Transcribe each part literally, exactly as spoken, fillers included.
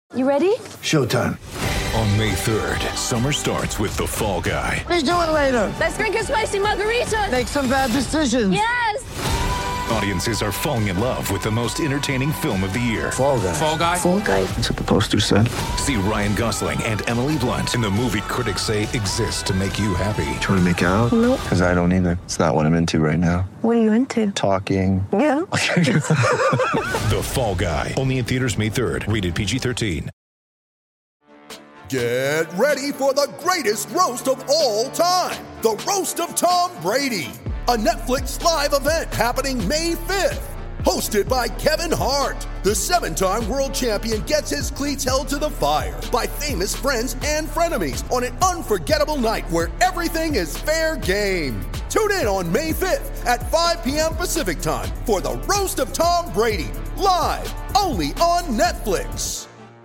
You ready? Showtime. On May third, summer starts with The Fall Guy. Let's do it later. Let's drink a spicy margarita. Make some bad decisions. Yes! Audiences are falling in love with the most entertaining film of the year. Fall Guy. Fall Guy? Fall Guy. That's what the poster said. See Ryan Gosling and Emily Blunt in the movie critics say exists to make you happy. Trying to make it out? Nope. Because I don't either. It's not what I'm into right now. What are you into? Talking. Yeah. The Fall Guy. Only in theaters May third. Rated P G thirteen. Get ready for the greatest roast of all time. The Roast of Tom Brady. A Netflix live event happening May fifth. Hosted by Kevin Hart. The seven-time world champion gets his cleats held to the fire by famous friends and frenemies on an unforgettable night where everything is fair game. Tune in on May fifth at five p.m. Pacific time for the Roast of Tom Brady. Live only on Netflix.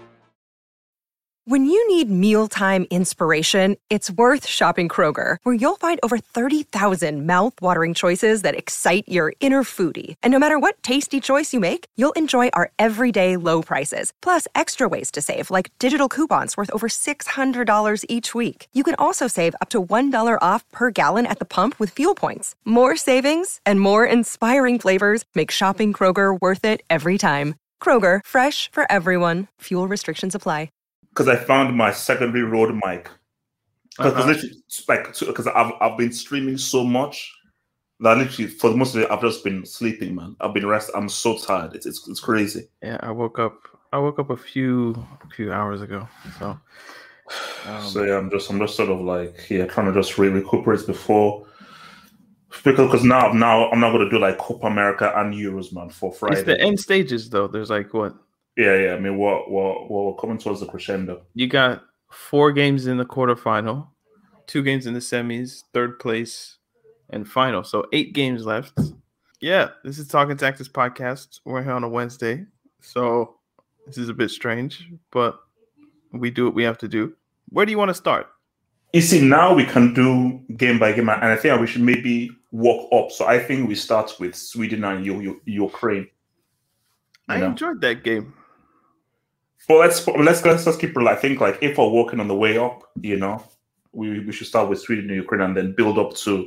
When you need mealtime inspiration, it's worth shopping Kroger, where you'll find over thirty thousand mouth-watering choices that excite your inner foodie. And no matter what tasty choice you make, you'll enjoy our everyday low prices, plus extra ways to save, like digital coupons worth over six hundred dollars each week. You can also save up to one dollar off per gallon at the pump with fuel points. More savings and more inspiring flavors make shopping Kroger worth it every time. Kroger, fresh for everyone. Fuel restrictions apply. Because I found my secondary Rode mic. Because Uh-huh. literally, like, because I've I've been streaming so much that literally for the most of it I've just been sleeping, man. I've been resting. I'm so tired. It's it's, it's crazy. Yeah, I woke up. I woke up a few few hours ago. So, um, So yeah, I'm just I'm just sort of like yeah, trying to just really recuperate before because because now now I'm not gonna do like Copa America and Euros, man, for Friday. it's the end stages though. There's like what Yeah, yeah. I mean, what what what we're coming towards the crescendo. you got four games in the quarterfinal, two games in the semis, third place, and final. So eight games left. Yeah, this is Talking Tactics podcast. We're here on a Wednesday, so this is a bit strange, but we do what we have to do. Where do you want to start? You see, now we can do game by game, and I think we should maybe walk up. So I think we start with Sweden and U- U- Ukraine. You I know? enjoyed that game. But let's let's let's just keep it. I think like if we're walking on the way up, you know, we we should start with Sweden and Ukraine, and then build up to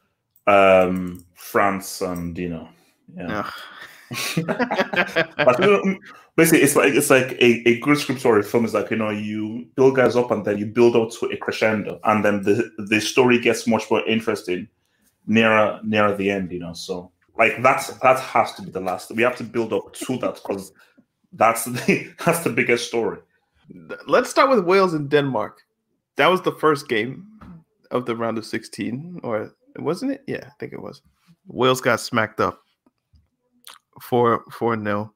um, France and you know, yeah. But, you know, basically, it's like it's like a, a good script or a film is like you know you build guys up and then you build up to a crescendo, and then the the story gets much more interesting nearer nearer the end. You know, so like that's that has to be the last. We have to build up to that because. That's the that's the biggest story. Let's start with Wales and Denmark. That was the first game of the round of sixteen, or wasn't it? Yeah, I think it was. Wales got smacked up four four nil.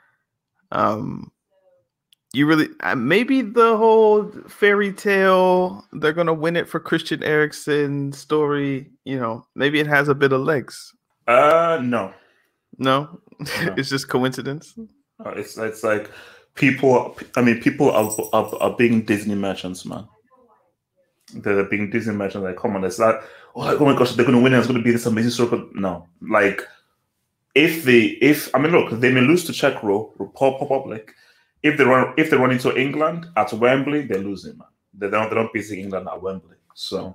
Um, you really uh, maybe the whole fairy tale they're gonna win it for Christian Eriksen story. You know, maybe it has a bit of legs. Uh, no, No, No. it's just coincidence. Uh, It's it's like people. I mean, people are are, are being Disney merchants, man. They're being Disney merchants. Like, come on, it's like, oh, like, oh my gosh, they're going to win. And it's going to be this amazing story. But no, like, if they, if I mean, look, they may lose to Czech Republic. If they run, if they run into England at Wembley, they're losing, man. They don't, they don't beat England at Wembley. So,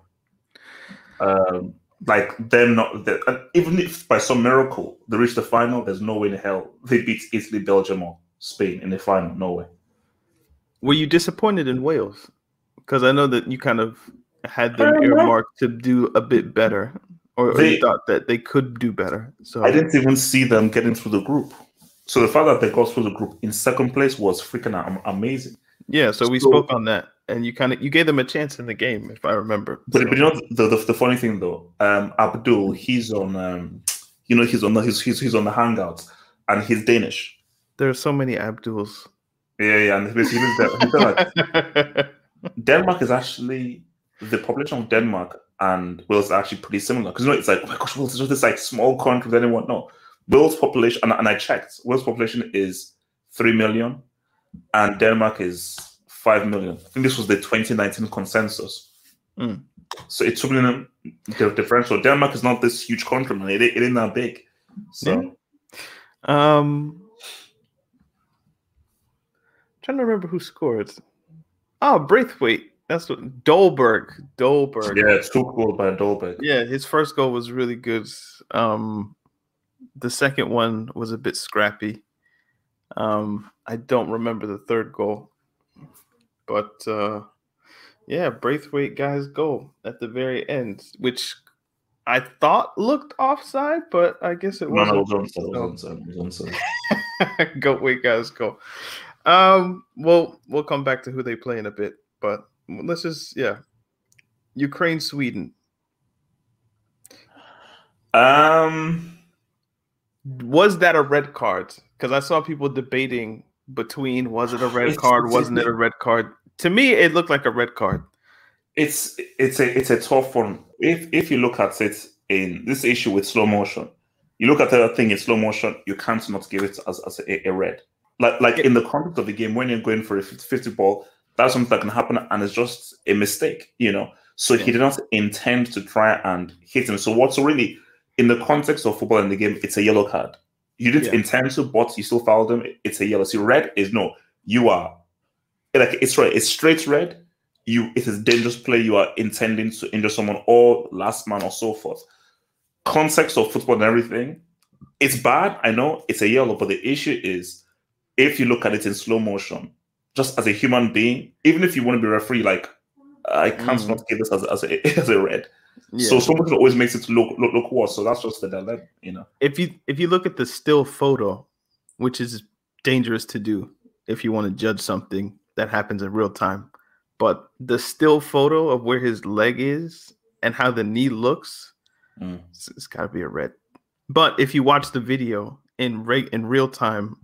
um, like, they're not. They're, even if by some miracle they reach the final, there's no way in hell they beat Italy, Belgium, or Spain in the final. No way. Were you disappointed in Wales? Because I know that you kind of had them Uh, no. earmarked to do a bit better, or, or They- you thought that they could do better. So I didn't even see them getting through the group. So the fact that they got through the group in second place was freaking am- amazing. yeah, so we So- spoke on that, and you kind of you gave them a chance in the game, if I remember. But, So- but you know the, the the funny thing though, um, Abdul, he's on, um, you know, he's on the he's, he's he's on the Hangouts, and he's Danish. there are so many Abduls. Yeah, yeah, and he's, he's, he's like, Denmark is actually the population of Denmark and Wales are actually pretty similar because you know it's like oh my gosh, Wales is just this like small country with anyone. No, Wales population and, and I checked, Wales population is three million, and Denmark is five million. I think this was the twenty nineteen consensus. Mm. So it's really the differential. Denmark is not this huge country, man. It, it ain't that big. So um, trying to remember who scored. Oh, Braithwaite. That's what Dolberg. Dolberg. Yeah, two goals by Dolberg. Yeah, his first goal was really good. Um, the second one was a bit scrappy. Um, I don't remember the third goal, but uh, yeah, Braithwaite got his goal at the very end, which I thought looked offside, but I guess it No, wasn't. no, it was onside. It was onside. It was onside. Goatweight got his goal. Um, well, we'll come back to who they play in a bit, but let's just yeah, Ukraine, Sweden. Um, was that a red card? Because I saw people debating between was it a red It's- card, it's- wasn't it a red card? To me, it looked like a red card. it's it's a it's a tough one. If if you look at it in this issue with slow motion, you look at the thing in slow motion, you can't not give it as, as a, a red. Like like in the context of the game, when you're going for a fifty-fifty ball, that's something that can happen, and it's just a mistake, you know. So he did not intend to try and hit him. So what's really in the context of football in the game, it's a yellow card. You didn't Yeah. intend to, but you still fouled him. It's a yellow. See, red is no. You are like it's right. It's straight red. You it is dangerous play. You are intending to injure someone or last man or so forth. Context of football and everything. It's bad. I know it's a yellow, but the issue is if you look at it in slow motion, just as a human being, even if you want to be referee, like I can't Mhm. not give this as, as a as a red. Yeah. So slow motion always makes it look look look worse. So that's just the dilemma, you know. if you if you look at the still photo, which is dangerous to do if you want to judge something that happens in real time, but the still photo of where his leg is and how the knee looks, Mm. it's, it's got to be a red. But if you watch the video in re- in real time,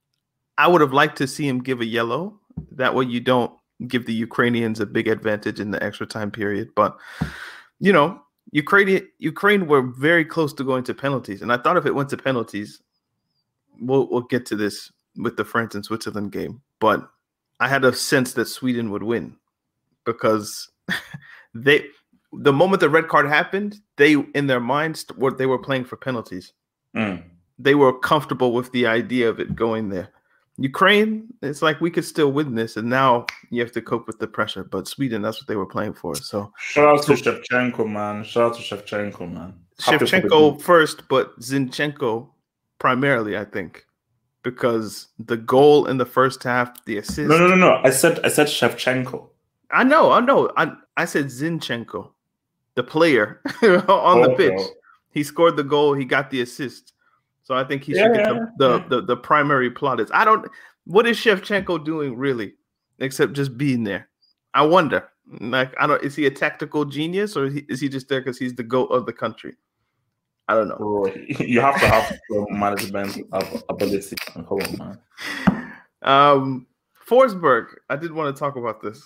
I would have liked to see him give a yellow. That way you don't give the Ukrainians a big advantage in the extra time period. But you know, Ukraine Ukraine were very close to going to penalties, and I thought if it went to penalties, we'll we'll get to this with the France and Switzerland game. But I had a sense that Sweden would win because they, the moment the red card happened, they in their minds were they were playing for penalties. Mm. They were comfortable with the idea of it going there. Ukraine, it's like we could still win this, and now you have to cope with the pressure. But Sweden, that's what they were playing for. So Shout out to Shevchenko, man. Shout out to Shevchenko, man. Happy for the Shevchenko team. first, but Zinchenko primarily, I think, because the goal in the first half, the assist. No, no, no, no. I said I said Shevchenko. I know, I know. I I said Zinchenko, the player on the Okay. pitch. He scored the goal. He got the assist. So I think he Yeah, should get yeah, the, the, yeah. the, the primary plaudits. I don't. What is Shevchenko doing really, except just being there? I wonder. Like I don't. Is he a tactical genius or is he, is he just there because he's the goat of the country? I don't know. Bro, you have to have some management ab- ability. Come on, man. Um, Forsberg. I did want to talk about this.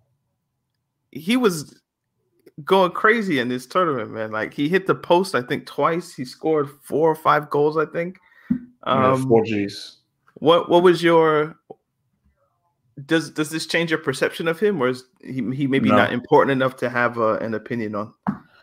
He was going crazy in this tournament, man. Like he hit the post, I think twice. He scored four or five goals, I think. Yeah, Um, four Gs. what what was your does does this change your perception of him, or is he he maybe No. not important enough to have uh, an opinion on?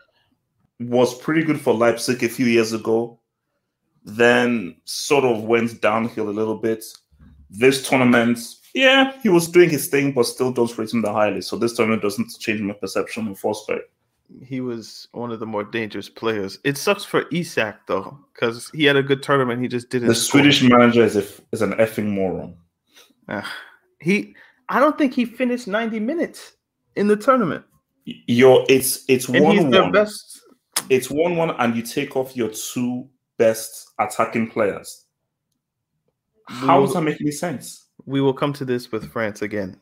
Was pretty good for Leipzig a few years ago. Then sort of went downhill a little bit. This tournament, yeah, he was doing his thing, but still don't rate him that highly. So this tournament doesn't change my perception of Forsberg. He was one of the more dangerous players. It sucks for Isak though, because he had a good tournament. He just didn't. The score. Swedish manager is a, is an effing moron. Uh, he, I don't think he finished ninety minutes in the tournament, Yo, it's it's and one he's their one. best. It's one one, and you take off your two best attacking players. How does that make any sense? We will come to this with France again.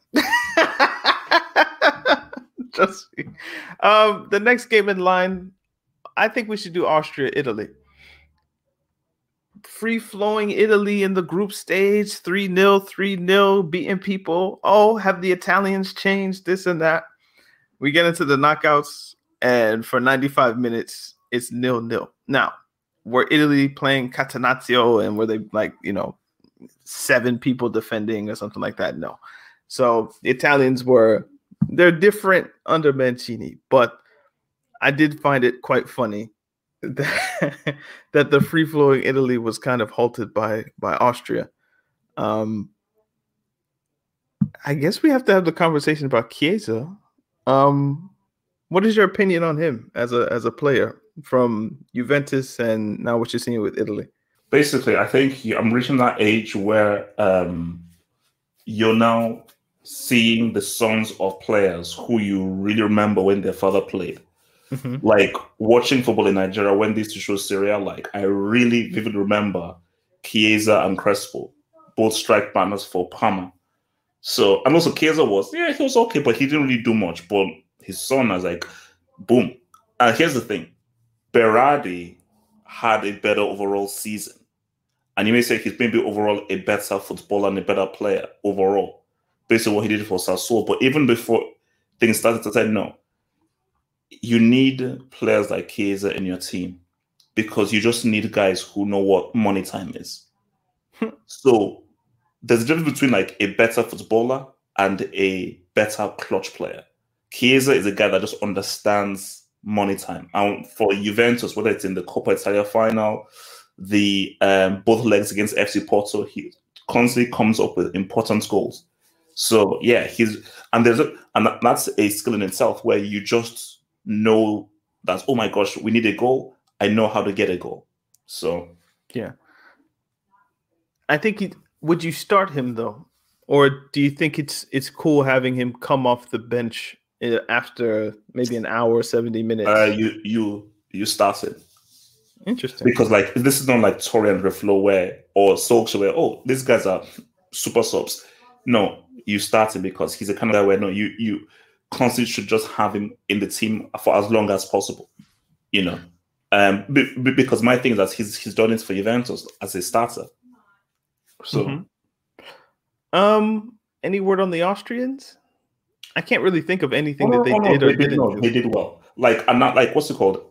Just um, the next game in line, I think we should do Austria, Italy. Free flowing Italy in the group stage, three nil, three nil, beating people. Oh, have the Italians changed this and that? We get into the knockouts, and for ninety-five minutes, it's nil nil. Now, were Italy playing Catenaccio, and were they like, you know, seven people defending or something like that? No. So the Italians were, they're different under Mancini, but I did find it quite funny that, that the free-flowing Italy was kind of halted by by Austria. Um, I guess we have to have the conversation about Chiesa. Um, what is your opinion on him as a as a player from Juventus and now what you're seeing with Italy? Basically, I think I'm reaching that age where um, you're now seeing the sons of players who you really remember when their father played. Mm-hmm. Like watching football in Nigeria when they used to show Serie A, like I really vividly remember Chiesa and Crespo, both strike partners for Parma. So, and also Chiesa was, yeah, he was okay, but he didn't really do much. But his son was like, boom. And here's the thing. Berardi had a better overall season. And you may say he's maybe overall a better footballer and a better player overall, based on what he did for Sassuolo. But even before things started, I said, no, you need players like Chiesa in your team because you just need guys who know what money time is. So there's a difference between like a better footballer and a better clutch player. Chiesa is a guy that just understands money time. And for Juventus, whether it's in the Coppa Italia final, the um, both legs against F C Porto, he constantly comes up with important goals. So yeah, he's and there's a and that's a skill in itself where you just know that, oh my gosh, we need a goal. I know how to get a goal. So yeah, I think he, would you start him though, or do you think it's it's cool having him come off the bench after maybe an hour, seventy minutes? Uh, you you you started. Interesting. Because like this is not like Torre and Reflo where or Solskjaer where, oh, these guys are super subs. No, you started because he's a kind of guy where no, you you constantly should just have him in the team for as long as possible. You know, um, b- b- because my thing is that he's he's done it for Juventus as a starter. So, mm-hmm. um, any word on the Austrians? I can't really think of anything oh, that they oh, no, did they or did, didn't no, do. They did well. Like I'm not like what's it called?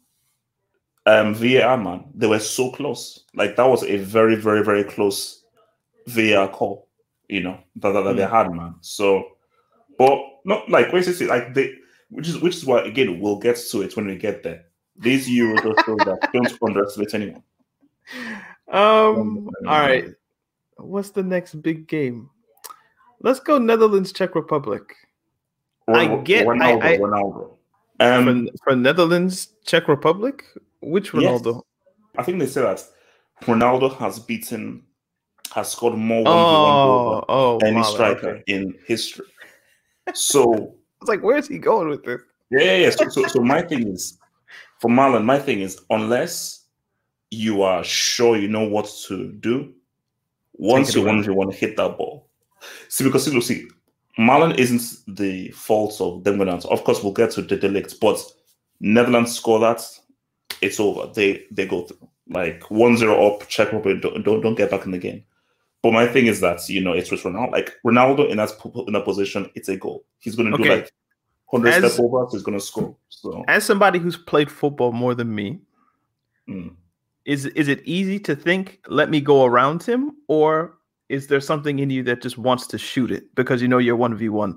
Um, V A R, man, they were so close. Like that was a very, very, very close V A R call. You know that, that, that mm. they had, man. So, but not like wait, see, like they, which is which is why again we'll get to it when we get there. These Euros just show that don't underestimate anyone. Um. All right. What's the next big game? Let's go Netherlands, Czech Republic. Or, I get Ronaldo, I, I, Ronaldo. Um, for, for Netherlands, Czech Republic. Which Ronaldo? Yes. I think they say that Ronaldo has beaten, has scored more oh, one v one goals than oh, any wow, striker okay. in history. So it's like, where's he going with this? Yeah, yeah. yeah. So, so, so my thing is, for Marlon, my thing is, unless you are sure you know what to do, once you want, you want to hit that ball. See, because see, see, Marlon isn't the fault of them going out. Of course, we'll get to the delict, but Netherlands score that. It's over. They they go through. Like one zero up, Czech Republic, don't, don't don't get back in the game. But my thing is that, you know, it's with Ronaldo. Like Ronaldo in that in that position, it's a goal. He's gonna okay. do like one hundred as, step over, so he's gonna score. So as somebody who's played football more than me, mm. is is it easy to think, let me go around him, or is there something in you that just wants to shoot it because you know you're one v one?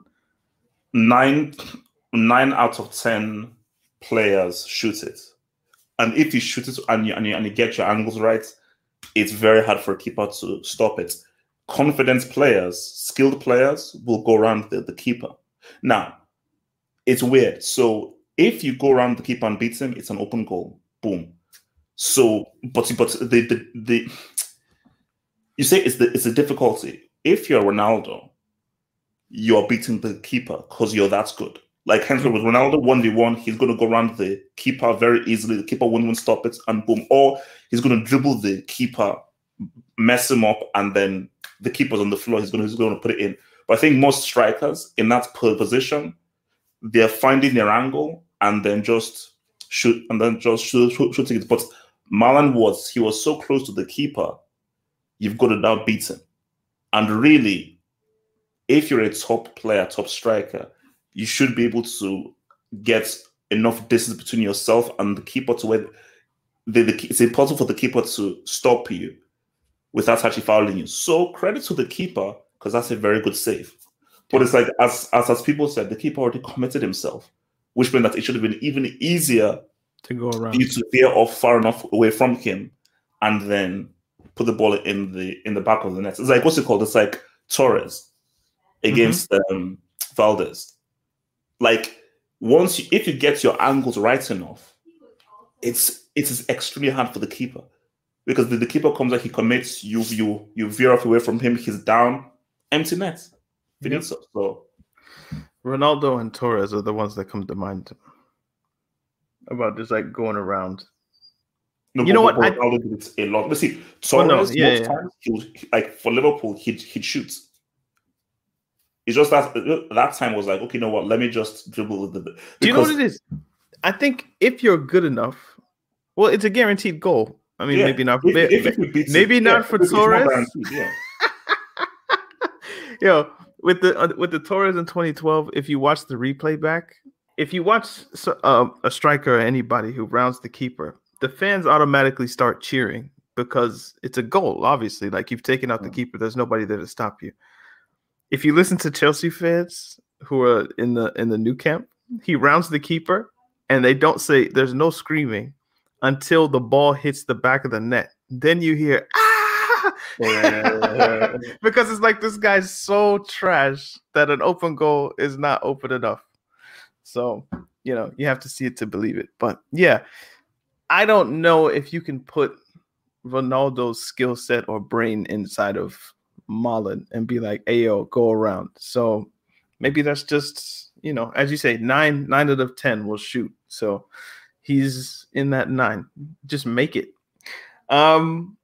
Nine nine out of ten players shoot it. And if you shoot it and you, and, you, and you get your angles right, it's very hard for a keeper to stop it. Confident players, skilled players will go around the, the keeper. Now, it's weird. So if you go around the keeper and beat him, it's an open goal. Boom. So, but but the the, the you say it's the it's a difficulty. If you're Ronaldo, you're beating the keeper because you're that good. Like Henry with Ronaldo, one v one, he's going to go around the keeper very easily. The keeper won't even stop it, and boom. Or he's going to dribble the keeper, mess him up, and then the keeper's on the floor. He's going to, he's going to put it in. But I think most strikers in that position, they're finding their angle and then just shoot, and then just shoot, shoot, shooting it. But Marlon was, he was so close to the keeper, you've got to now beat him. And really, if you're a top player, top striker, you should be able to get enough distance between yourself and the keeper to where the, the, it's impossible for the keeper to stop you without actually fouling you. So credit to the keeper, because that's a very good save. But it's like, as, as as people said, the keeper already committed himself, which meant that it should have been even easier to go around, for you to veer off far enough away from him and then put the ball in the in the back of the net. It's like, what's it called? It's like Torres. against mm-hmm. um, Valdez. Like once you, if you get your angles right enough, it's it is extremely hard for the keeper because the, the keeper comes out, he commits, you you you veer off away from him, he's down, empty net. Yep. So, so Ronaldo and Torres are the ones that come to mind about just like going around. No, you know what? Ronaldo did it a lot. But see, Torres, oh, no. yeah, most yeah. times, he was, like for Liverpool, he'd, he'd shoot. It's just that that time was like, okay, you know what? Let me just dribble. The, because... Do you know what it is? I think if you're good enough, well, it's a guaranteed goal. I mean, yeah. maybe not. If, maybe if maybe, maybe it, not yeah, for Torres. Yeah. Yo, with the uh, with the Torres in twenty twelve, if you watch the replay back, if you watch uh, a striker or anybody who rounds the keeper, the fans automatically start cheering because it's a goal. Obviously, like you've taken out the keeper, there's nobody there to stop you. If you listen to Chelsea fans who are in the in the new camp, he rounds the keeper and they don't say there's no screaming until the ball hits the back of the net. Then you hear ah yeah. because it's like this guy's so trash that an open goal is not open enough. So, you know, you have to see it to believe it. But yeah, I don't know if you can put Ronaldo's skill set or brain inside of Malen and be like, hey, yo, go around. So maybe that's just, you know, as you say, nine, nine out of ten will shoot. So he's in that nine. Just make it. Um,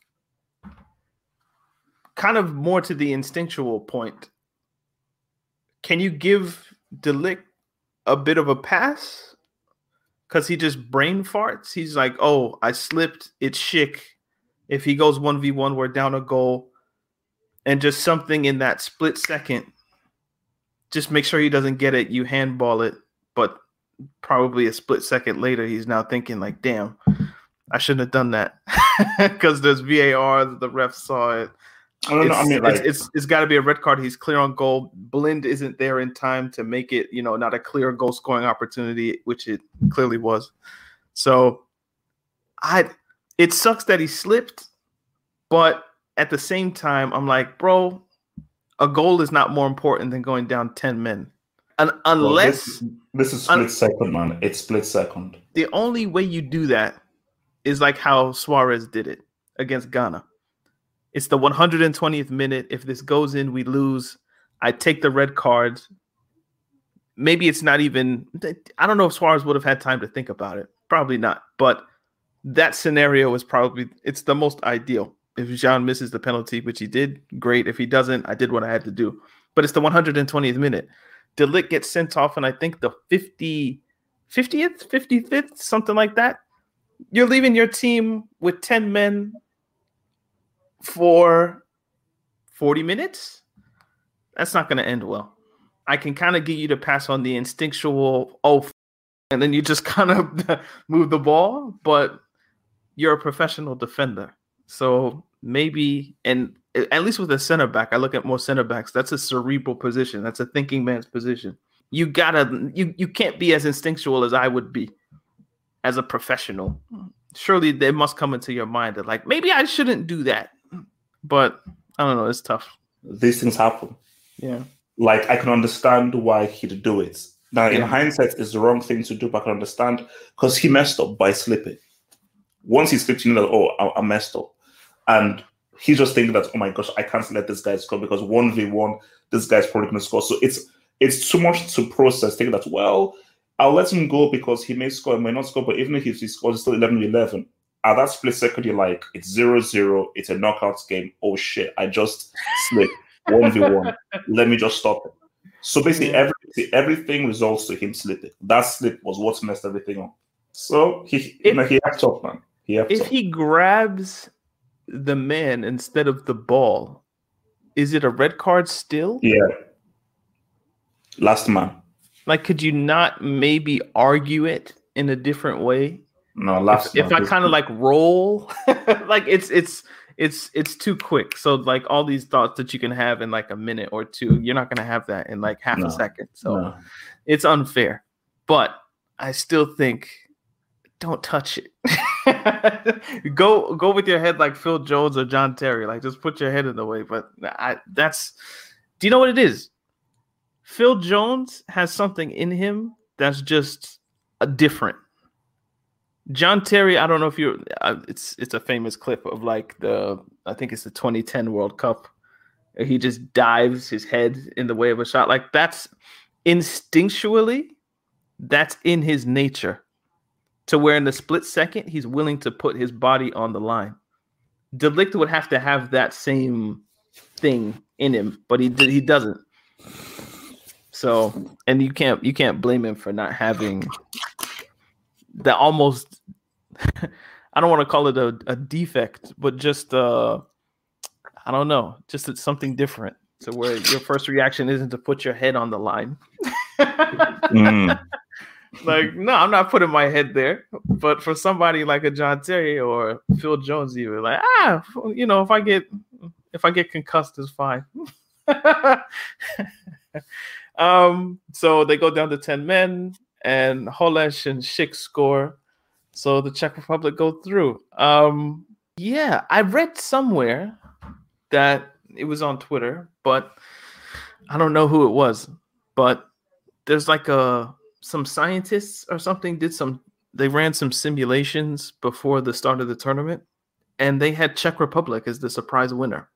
kind of more to the instinctual point. Can you give De Ligt a bit of a pass? Because he just brain farts. He's like, oh, I slipped. It's Schick. If he goes one v one, we're down a goal. And just something in that split second, just make sure he doesn't get it. You handball it, but probably a split second later, he's now thinking like, damn, I shouldn't have done that because there's V A R. The ref saw it. I don't know. I mean, like, it's it's, it's got to be a red card. He's clear on goal. Blind isn't there in time to make it, you know, not a clear goal scoring opportunity, which it clearly was. So I, it sucks that he slipped, but at the same time, I'm like, bro, a goal is not more important than going down ten men. And unless well, this, this is split un- second, man. It's split second. The only way you do that is like how Suarez did it against Ghana. It's the one hundred twentieth minute. If this goes in, we lose. I take the red card. Maybe it's not even, I don't know if Suarez would have had time to think about it. Probably not. But that scenario is probably, it's the most ideal. If Jean misses the penalty, which he did, great. If he doesn't, I did what I had to do. But it's the one hundred twentieth minute. De Ligt gets sent off, and I think the fifty, fiftieth, fifty-fifth, something like that. You're leaving your team with ten men for forty minutes. That's not going to end well. I can kind of get you to pass on the instinctual, oh, f-, and then you just kind of move the ball, but you're a professional defender. So maybe, and at least with a center back, I look at more center backs. That's a cerebral position. That's a thinking man's position. You gotta, you you can't be as instinctual as I would be as a professional. Surely they must come into your mind that like, maybe I shouldn't do that. But I don't know. It's tough. These things happen. Yeah. Like I can understand why he'd do it. Now, in yeah. hindsight, it's the wrong thing to do, but I can understand because he messed up by slipping. Once he slipped, you know, oh, I, I messed up. And he's just thinking that, oh my gosh, I can't let this guy score because one v one, this guy's probably going to score. So it's it's too much to process, thinking that, well, I'll let him go because he may score, he may not score, but even if he scores, it's still eleven v eleven. At that split second, you're like, it's zero zero, it's a knockout game. Oh shit, I just slipped one v one. Let me just stop it. So basically, yeah. every, everything results to him slipping. That slip was what messed everything up. So he, if, you know, he has up, man. He has if up. he grabs the man instead of the ball, is it a red card still? Yeah. Last man. Like, could you not maybe argue it in a different way? No, last if, if I kind of like roll, like it's it's it's it's too quick. So like all these thoughts that you can have in like a minute or two, you're not gonna have that in like half no. a second. So no. It's unfair. But I still think don't touch it. go go with your head like Phil Jones or John Terry. Like just put your head in the way. But I, that's Do you know what it is? Phil Jones has something in him that's just a different. John Terry, I don't know if you're. Uh, it's it's a famous clip of like the I think it's the twenty ten World Cup. He just dives his head in the way of a shot. Like that's instinctually, that's in his nature. To where in the split second he's willing to put his body on the line. De Ligt would have to have that same thing in him, but he he doesn't. So, and you can't you can't blame him for not having that almost. I don't want to call it a, a defect, but just uh, I don't know, just it's something different. So where your first reaction isn't to put your head on the line. mm. Like, no, I'm not putting my head there. But for somebody like a John Terry or Phil Jones, even like, ah, you know, if I get if I get concussed, it's fine. um, so they go down to ten men, and Holeš and Schick score. So the Czech Republic go through. Um, yeah, I read somewhere that it was on Twitter, but I don't know who it was. But there's like a some scientists or something did some. They ran some simulations before the start of the tournament, and they had Czech Republic as the surprise winner.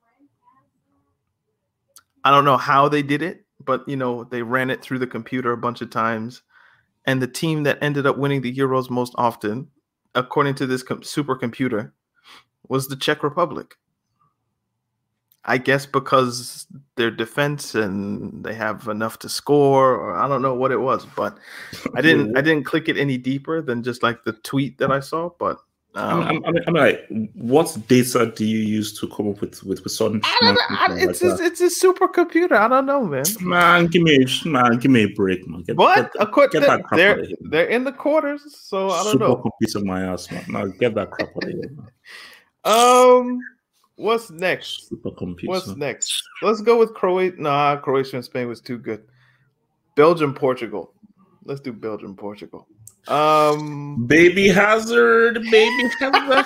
I don't know how they did it, but you know they ran it through the computer a bunch of times. And the team that ended up winning the Euros most often, according to this com- supercomputer, was the Czech Republic. I guess because their defense and they have enough to score, or I don't know what it was, but I didn't I didn't click it any deeper than just like the tweet that I saw. But um, I'm, I'm, I'm like, what data do you use to come up with with, with certain? I don't know, I, it's like a, it's a supercomputer. I don't know, man. Man, give me man, give me a break, man. Get, what? Get, course, get they're, that crap they're, out of here, they're in the quarters, so I don't know. Supercomputer my ass, man. Now get that crap out of here, man. Um. What's next? Supercomputer. What's next? Let's go with Croatia. Nah, Croatia and Spain was too good. Belgium, Portugal. Let's do Belgium, Portugal. Um, baby Hazard, baby Hazard.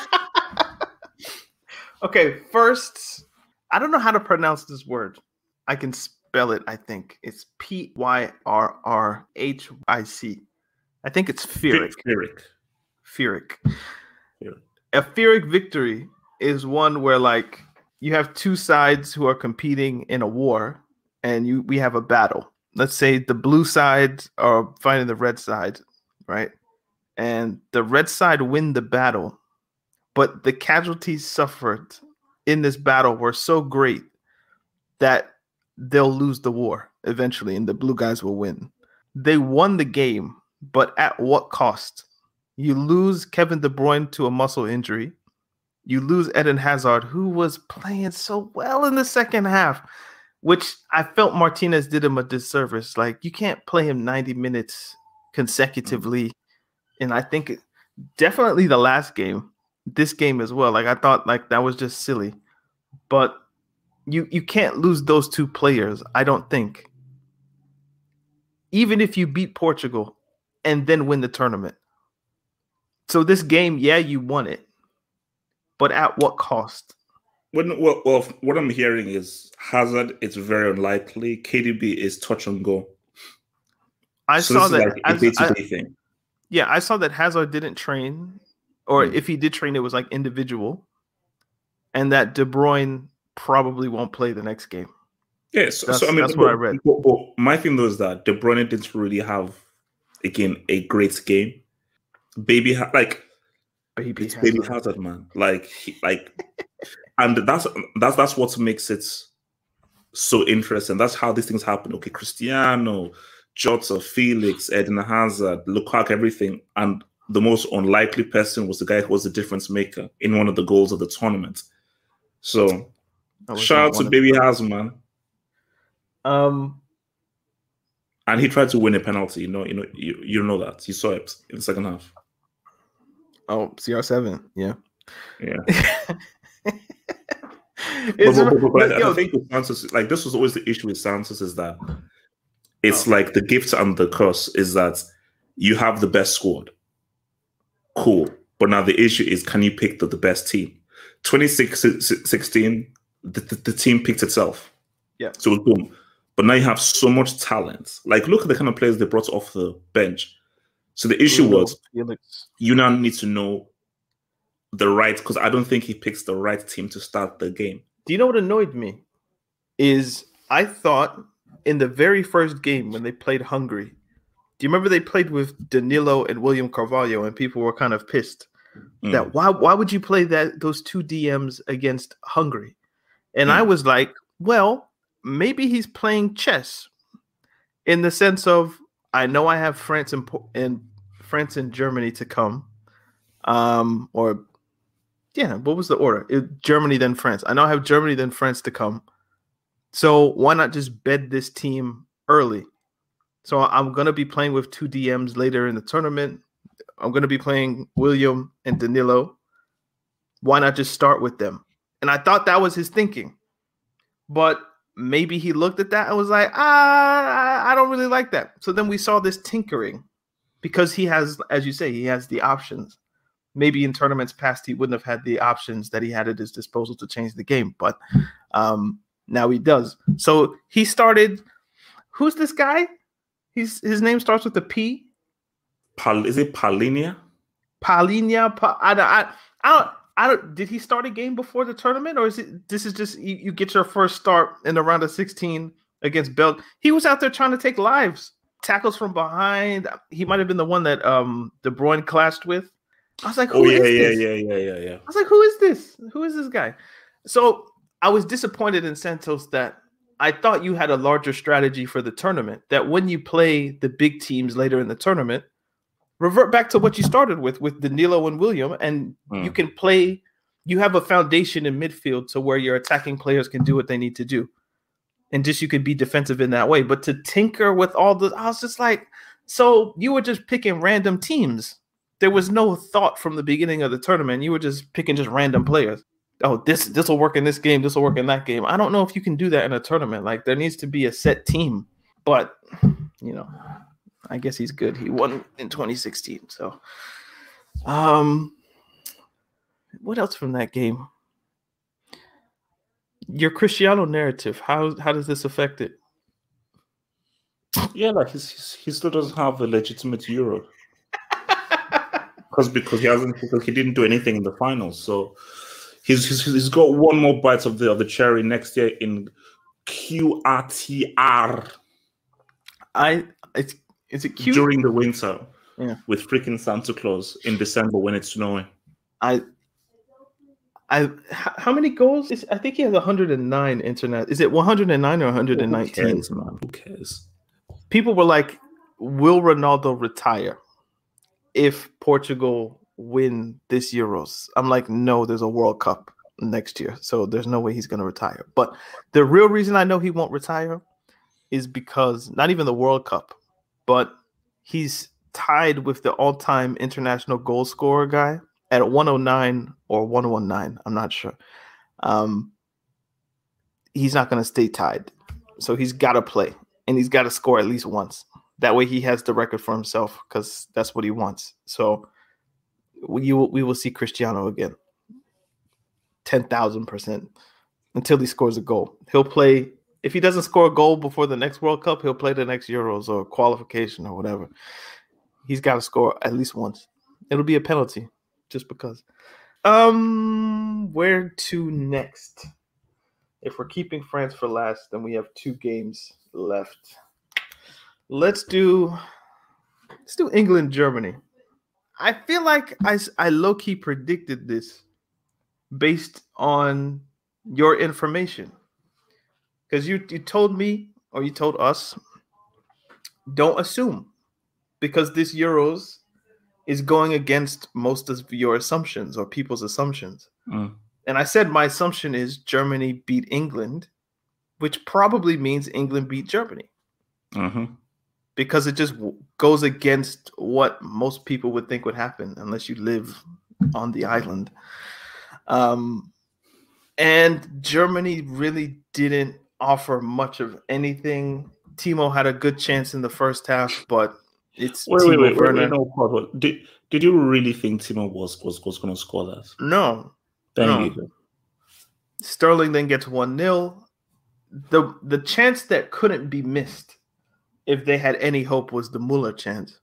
Okay, first, I don't know how to pronounce this word. I can spell it, I think. It's P Y R R H I C. I think it's Fieric. Fieric. Fieric. Fieric. A Fieric victory is one where like you have two sides who are competing in a war, and you we have a battle. Let's say the blue side are fighting the red side, right? And the red side win the battle, but the casualties suffered in this battle were so great that they'll lose the war eventually, and the blue guys will win. They won the game, but at what cost? You lose Kevin De Bruyne to a muscle injury. You lose Eden Hazard, who was playing so well in the second half, which I felt Martinez did him a disservice. Like, you can't play him ninety minutes consecutively. Mm-hmm. And I think it, definitely the last game, this game as well. Like, I thought like that was just silly. But you you can't lose those two players, I don't think. Even if you beat Portugal and then win the tournament. So this game, yeah, you won it. But at what cost? When, well, well, what I'm hearing is Hazard, it's very unlikely. K D B is touch and go. I so saw this that. Is like a day-to-day thing. Yeah, I saw that Hazard didn't train, or mm. if he did train, it was like individual, and that De Bruyne probably won't play the next game. Yeah, so, that's, so I mean, that's but, what I read. But, but my thing though is that De Bruyne didn't really have, again, a great game. Baby, like. Baby it's Hazard. Baby Hazard, man. Like, he, like, and that's that's that's what makes it so interesting. That's how these things happen. Okay, Cristiano, Jota, Felix, Eden Hazard, Lukaku, everything, and the most unlikely person was the guy who was the difference maker in one of the goals of the tournament. So, shout out to Baby Hazard, man. Um, and he tried to win a penalty. You know, you know, you you know that you saw it in the second half. Oh, C R seven, yeah, yeah. but, but, but, but I, I think with Santos, like this was always the issue with Santos is that it's oh. like the gift and the curse is that you have the best squad, cool, but now the issue is can you pick the, the best team? twenty sixteen, the, the, the team picked itself. Yeah. So it was boom. but now you have so much talent. Like, look at the kind of players they brought off the bench. So the issue Bruno, was Felix. you now need to know the right, because I don't think he picks the right team to start the game. Do you know what annoyed me? Is I thought in the very first game when they played Hungary, do you remember they played with Danilo and William Carvalho, and people were kind of pissed Mm. that why why would you play that those two D Ms against Hungary? And Mm. I was like, well, maybe he's playing chess in the sense of I know I have France and, and France and Germany to come, um, or yeah, what was the order? It, Germany then France. I know I have Germany then France to come. So why not just bed this team early? So I'm going to be playing with two D Ms later in the tournament. I'm going to be playing William and Danilo. Why not just start with them? And I thought that was his thinking. But maybe he looked at that and was like, ah, I don't really like that. So then we saw this tinkering because he has, as you say, he has the options. Maybe in tournaments past, he wouldn't have had the options that he had at his disposal to change the game. But um, now he does. So he started, who's this guy? He's His name starts with a P. Pal- is it Palinia? Palinia. Pa- I, I, I don't, I don't, did he start a game before the tournament, or is it, this is just, you, you get your first start in the round of sixteen against Belgium? He was out there trying to take lives, tackles from behind. He might have been the one that um De Bruyne clashed with. I was like, who Oh, yeah, is yeah, this? yeah, yeah, yeah, yeah. I was like, who is this? Who is this guy? So I was disappointed in Santos that I thought you had a larger strategy for the tournament, that when you play the big teams later in the tournament, revert back to what you started with, with Danilo and William, and Mm. you can play, you have a foundation in midfield to where your attacking players can do what they need to do. And just you can be defensive in that way. But to tinker with all the, I was just like, so you were just picking random teams. There was no thought from the beginning of the tournament. You were just picking just random players. Oh, this this will work in this game. This will work in that game. I don't know if you can do that in a tournament. Like, there needs to be a set team. But, you know, I guess he's good. He won in twenty sixteen. So, um, what else from that game? Your Cristiano narrative. How how does this affect it? Yeah, like he's, he's, he still doesn't have a legitimate Euro. Because because he hasn't because he didn't do anything in the finals. So he's, he's he's got one more bite of the of the cherry next year in Q R T R. I it's is it cute? During the winter, Yeah. with freaking Santa Claus in December when it's snowing. I I h- how many goals? Is, I think he has one hundred nine internet. Is it one hundred nine or one hundred nineteen? Who cares, man? Who cares? People were like, will Ronaldo retire if Portugal win this Euros? I'm like, no, there's a World Cup next year, so there's no way he's going to retire. But the real reason I know he won't retire is because not even the World Cup, but he's tied with the all-time international goal scorer guy at one oh nine or one nineteen. I'm not sure. Um, he's not going to stay tied, so he's got to play, and he's got to score at least once. That way he has the record for himself, because that's what he wants. So we, we will see Cristiano again, ten thousand percent, until he scores a goal. He'll play. If he doesn't score a goal before the next World Cup, he'll play the next Euros or qualification or whatever. He's got to score at least once. It'll be a penalty just because. Um, where to next? If we're keeping France for last, then we have two games left. Let's do let's do England, Germany. I feel like I, I low-key predicted this based on your information. Because you, you told me, or you told us, don't assume. Because this Euros is going against most of your assumptions or people's assumptions. Mm. And I said my assumption is Germany beat England, which probably means England beat Germany. Mm-hmm. Because it just w- goes against what most people would think would happen unless you live on the island. Um, and Germany really didn't offer much of anything. Timo had a good chance in the first half, but it's Wait, Timo wait, wait, wait, Werner. wait, no, Paul, Paul. Did, did you really think Timo was was, was going to score that? No. Thank No. you. Sterling then gets one nil. the the chance that couldn't be missed if they had any hope was the Muller chance.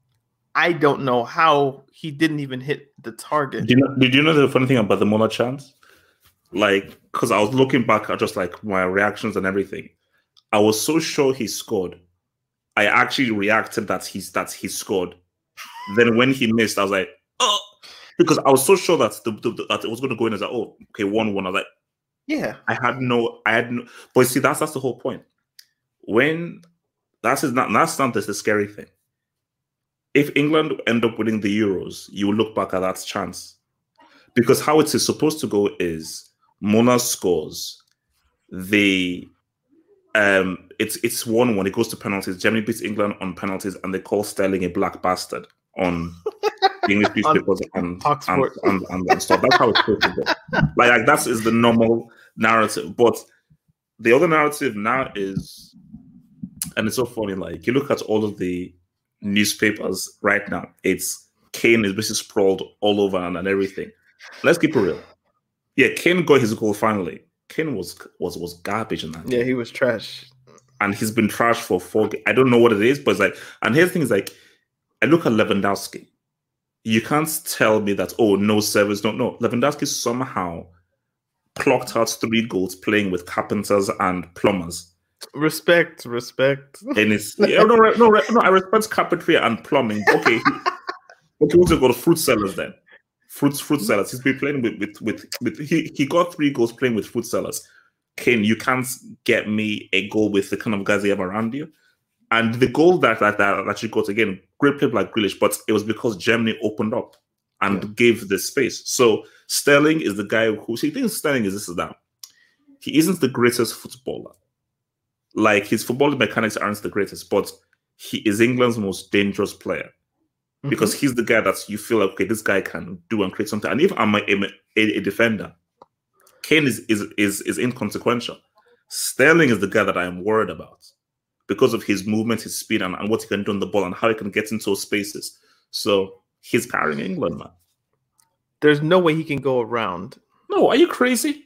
I don't know how he didn't even hit the target. Did you know, did you know the funny thing about the Muller chance? Like, because I was looking back at just like my reactions and everything. I was so sure he scored. I actually reacted that he's that he scored. Then when he missed, I was like, oh, because I was so sure that the, the, that it was going to go in as like, oh, okay, one one. I was like, yeah, I had no, I had no. But see, that's that's the whole point. When that's not that's not that's the scary thing. If England end up winning the Euros, you will look back at that chance, because how it is supposed to go is Mona scores, the um, it's it's one one. It goes to penalties. Germany beats England on penalties, and they call Sterling a black bastard on the English newspapers and, and, and, and, and stuff. That's how it's supposed to go. Like, like that is the normal narrative. But the other narrative now is, and it's so funny. Like, you look at all of the newspapers right now, it's Kane is basically sprawled all over and, and everything. Let's keep it real. Yeah, Kane got his goal finally. Kane was was was garbage in that. Yeah, game. He was trash, and he's been trash for four. I don't know what it is, but it's like. And here's the thing: is like, I look at Lewandowski. You can't tell me that oh no service, don't know. Lewandowski somehow clocked out three goals playing with carpenters and plumbers. Respect, respect. And it's yeah, no, no, no, no. I respect carpentry and plumbing. Okay, okay, what's it called? Fruit sellers then. Fruits, fruit sellers. He's been playing with, with, with, with he, he got three goals playing with fruit sellers. Kane, you can't get me a goal with the kind of guys you have around you. And the goal that that, that actually got, again, great play like Grealish, but it was because Germany opened up and yeah. gave the space. So Sterling is the guy who, see, the thing with Sterling is this is that he isn't the greatest footballer. Like, his footballing mechanics aren't the greatest, but he is England's most dangerous player. Because mm-hmm. he's the guy that you feel like, okay, this guy can do and create something. And if I'm a, a, a defender, Kane is, is is is inconsequential. Sterling is the guy that I am worried about because of his movement, his speed, and, and what he can do on the ball and how he can get into those spaces. So he's carrying England, man. There's no way he can go around. No, are you crazy?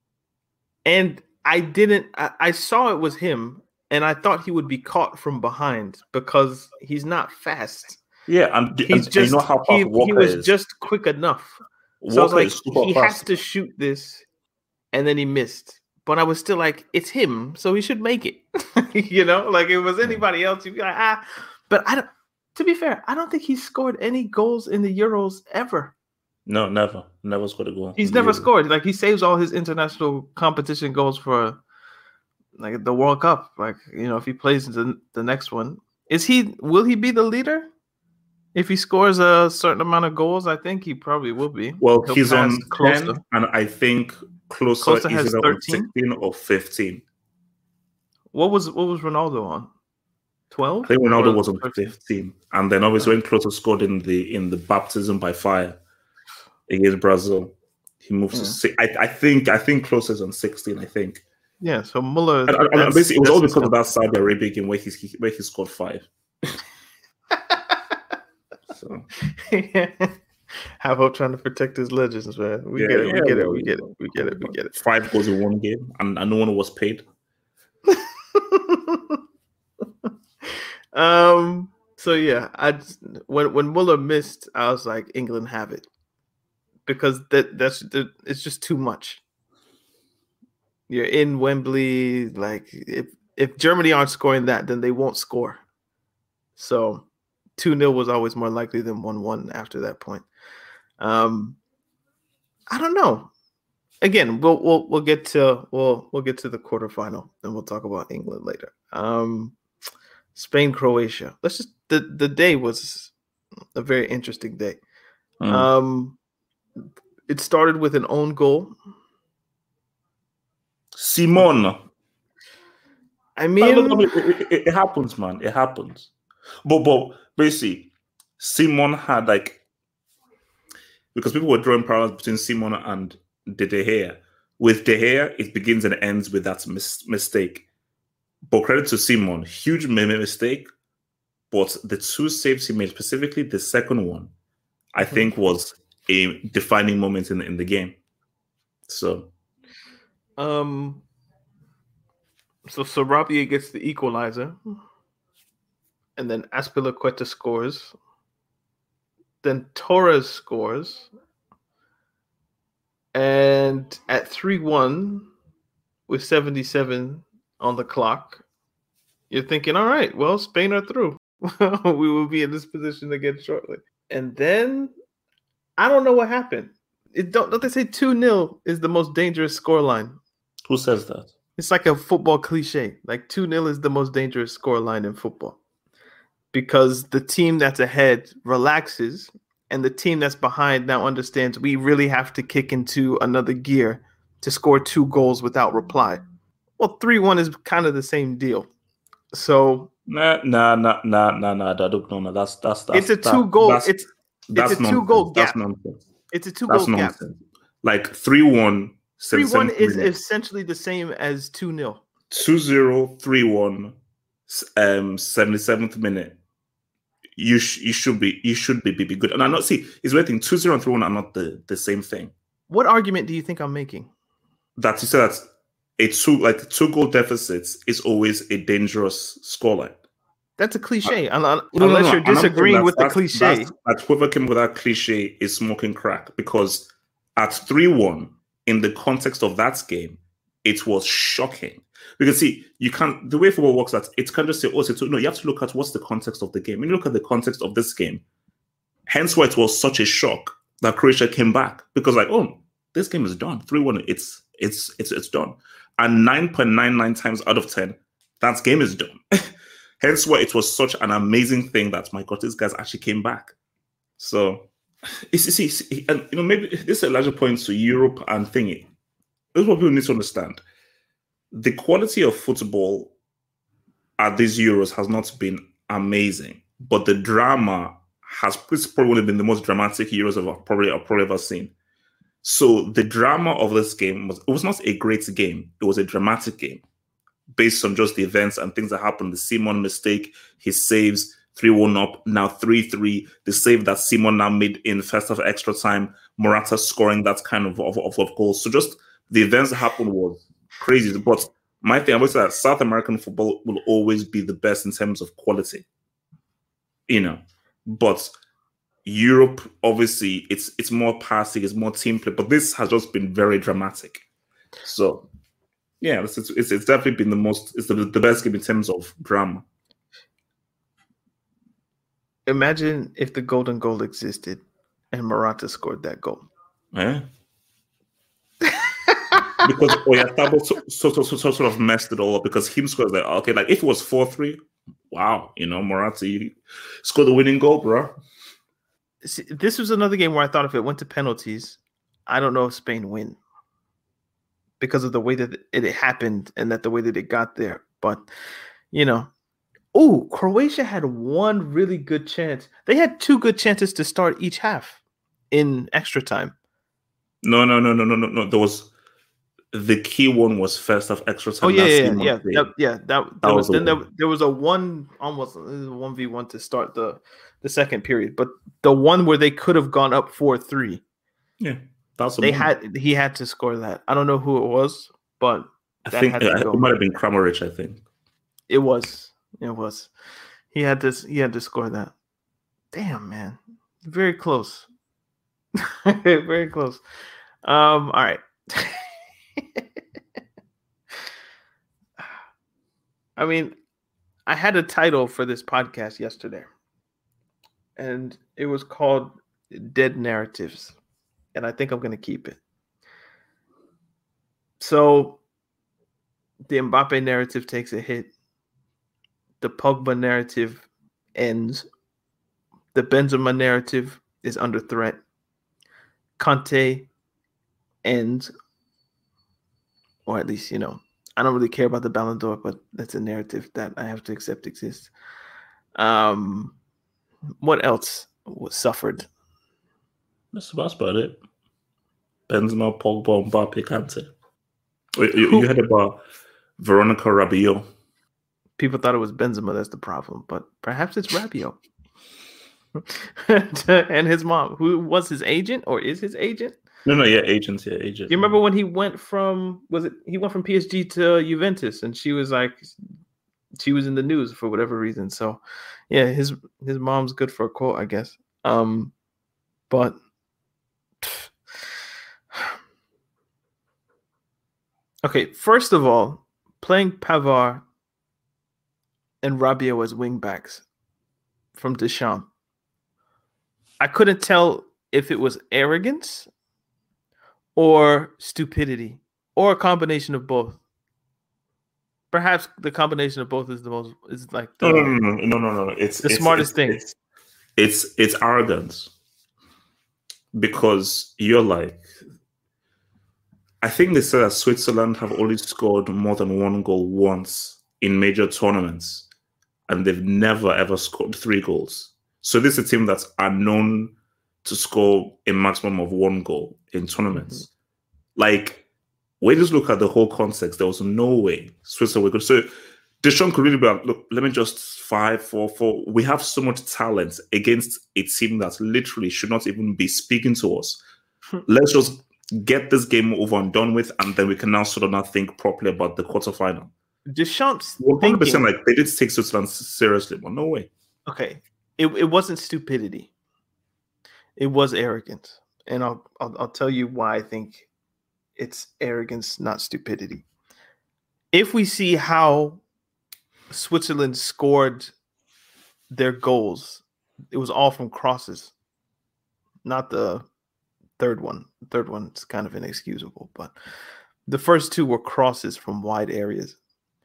And I didn't, I, I saw it was him, and I thought he would be caught from behind because he's not fast. Yeah, and, he's and, just, and you know how fast he, Walker he was is. just quick enough. Walker So I was like, is super he fast. has to shoot this, and then he missed. But I was still like, it's him, so he should make it. You know, like if it was anybody else, you'd be like, ah. But I don't. To be fair, I don't think he scored any goals in the Euros ever. No, never, never scored a goal. He's never Euros. scored. Like he saves all his international competition goals for like the World Cup. Like you know, if he plays the the next one, is he? Will he be the leader? If he scores a certain amount of goals, I think he probably will be. Well, He'll he's on closer. ten, and I think closer, Closer is has either on thirteen? sixteen or fifteen. What was what was Ronaldo on? Twelve. I think Ronaldo was on fifteen, and then obviously when Klose scored in the in the baptism by fire against Brazil, he moves yeah. to six. I, I think I think Klose is on sixteen. I think. Yeah. So Muller. And, and, and basically, it was all because of that Saudi Arabia game where he, he where he scored five. So. Yeah. Have hope trying to protect his legends, man. We yeah, get it. yeah, We get yeah, it. We get it. We get it. We get it. Five goals in one game, and, and no one was paid. um. So yeah, I just, when when Muller missed, I was like, England have it, because that that's that, it's just too much. You're in Wembley, like if if Germany aren't scoring that, then they won't score. So two nil was always more likely than one one after that point. Um, I don't know. Again, we'll we'll we'll get to we'll we'll get to the quarterfinal, and we'll talk about England later. Um, Spain, Croatia. Let's just the the day was a very interesting day. Mm. Um, it started with an own goal. Simon. I mean, it, it, it happens, man. It happens. But but basically, Simon had like because people were drawing parallels between Simon and De Gea. With De Gea, it begins and ends with that mis- mistake. But credit to Simon, huge mistake. But the two saves he made, specifically the second one, I mm-hmm. think was a defining moment in in the game. So, um, So Sarabia gets the equalizer. And then Azpilicueta scores. Then Torres scores. And at three one, with seventy-seven on the clock, you're thinking, all right, well, Spain are through. We will be in this position again shortly. And then, I don't know what happened. It don't, don't they say two nil is the most dangerous scoreline? Who says that? It's like a football cliche. Like two nil is the most dangerous scoreline in football. Because the team that's ahead relaxes, and the team that's behind now understands we really have to kick into another gear to score two goals without reply. Well, three one is kind of the same deal. So Nah, nah, nah, nah, nah, nah. I don't know. That's that's that's. it's a that, two goal. That's, It's that's it's a nonsense. two goal That's gap. nonsense. It's a two That's goal gap. nonsense. Like three one. Three one is essentially the same as two nil. two zero, three one, um, seventy-seventh minute. You sh- you should be you should be, be, be good. And I not see it's one thing. Two zero and three one are not the, the same thing. What argument do you think I'm making? That you said that a two like two goal deficits is always a dangerous scoreline. That's a cliche. Un- un- No, no, unless no, you're and I'm saying disagreeing with the that's- cliche. That's, that whoever came with that cliche is smoking crack, because at three one, in the context of that game, it was shocking. Because see, you can't, the way football works, that it can't just say, oh, it's a two. No, you have to look at what's the context of the game. When you look at the context of this game, hence why it was such a shock that Croatia came back, because like, oh, this game is done. three one, it's it's it's it's done. And nine point nine nine times out of ten, that game is done. Hence why it was such an amazing thing that, my God, these guys actually came back. So, you see, see, and you know, maybe this is a larger point to Europe and thingy. This is what people need to understand. The quality of football at these Euros has not been amazing, but the drama has it's probably been the most dramatic Euros I've probably I've probably ever seen. So the drama of this game was it was not a great game; it was a dramatic game, based on just the events and things that happened. The Simon mistake, his saves, three one up, now three three. The save that Simon now made in the first half extra time, Morata scoring that kind of of, of, of goals. So just the events that happened was crazy. But my thing, I would say that South American football will always be the best in terms of quality. You know, but Europe, obviously, it's it's more passing, it's more team play. But this has just been very dramatic. So yeah, it's it's, it's definitely been the most, it's the, the best game in terms of drama. Imagine if the golden goal existed and Morata scored that goal. Yeah. Because Oyarzabal so, so, so, so, so sort of messed it all up, because him scores like, okay, like if it was four three, wow, you know, Morata, you scored the winning goal, bro. See, this was another game where I thought if it went to penalties, I don't know if Spain win, because of the way that it happened and that the way that it got there. But, you know, oh, Croatia had one really good chance. They had two good chances to start each half in extra time. No, no, no, no, no, no, no. There was the key one was first half extra time. Oh yeah, That's yeah, Simon yeah, played. yeah. That, yeah, that, That there was was the then there, one. there was a one almost one v one to start the the second period, but the one where they could have gone up four three. Yeah, that's the They one. had he had to score that. I don't know who it was, but I that think had to uh, go. it might have been Kramaric, I think. It was. It was. He had this. He had to score that. Damn, man. Very close. Very close. Um. All right. I mean, I had a title for this podcast yesterday, and it was called Dead Narratives, and I think I'm going to keep it. So, the Mbappe narrative takes a hit. The Pogba narrative ends. The Benzema narrative is under threat. Conte ends. Or at least, you know, I don't really care about the Ballon d'Or, but that's a narrative that I have to accept exists. Um, what else was suffered? That's, that's about it. Benzema, Pogba, Mbappe, Kante. You, you, you heard about Veronica Rabiot. People thought it was Benzema that's the problem, but perhaps it's Rabiot. And his mom, who was his agent or is his agent. No, no, yeah, agents, yeah, agent. You remember when he went from was it he went from P S G to Juventus, and she was like, she was in the news for whatever reason. So, yeah, his his mom's good for a quote, I guess. Um, but okay, first of all, playing Pavard and Rabiot as wingbacks from Deschamps, I couldn't tell if it was arrogance or stupidity, or a combination of both. Perhaps the combination of both is the most is like the, no, no, no, no, no, no, no. It's the it's, smartest it's, thing. It's, it's it's arrogance because you're like, I think they said that Switzerland have only scored more than one goal once in major tournaments, and they've never ever scored three goals. So this is a team that's are known to score a maximum of one goal in tournaments. Mm-hmm. Like, when you just look at the whole context, there was no way Switzerland were good. So Deschamps could really be like, look, let me just five, four, four. We have so much talent against a team that literally should not even be speaking to us. Let's just get this game over and done with, and then we can now sort of not think properly about the quarterfinal. Deschamps one hundred percent thinking, like they did take Switzerland seriously, but no way. Okay, it it wasn't stupidity. It was arrogance, and I'll, I'll I'll tell you why I think it's arrogance, not stupidity. If we see how Switzerland scored their goals, it was all from crosses, not the third one. The third one's kind of inexcusable, but the first two were crosses from wide areas.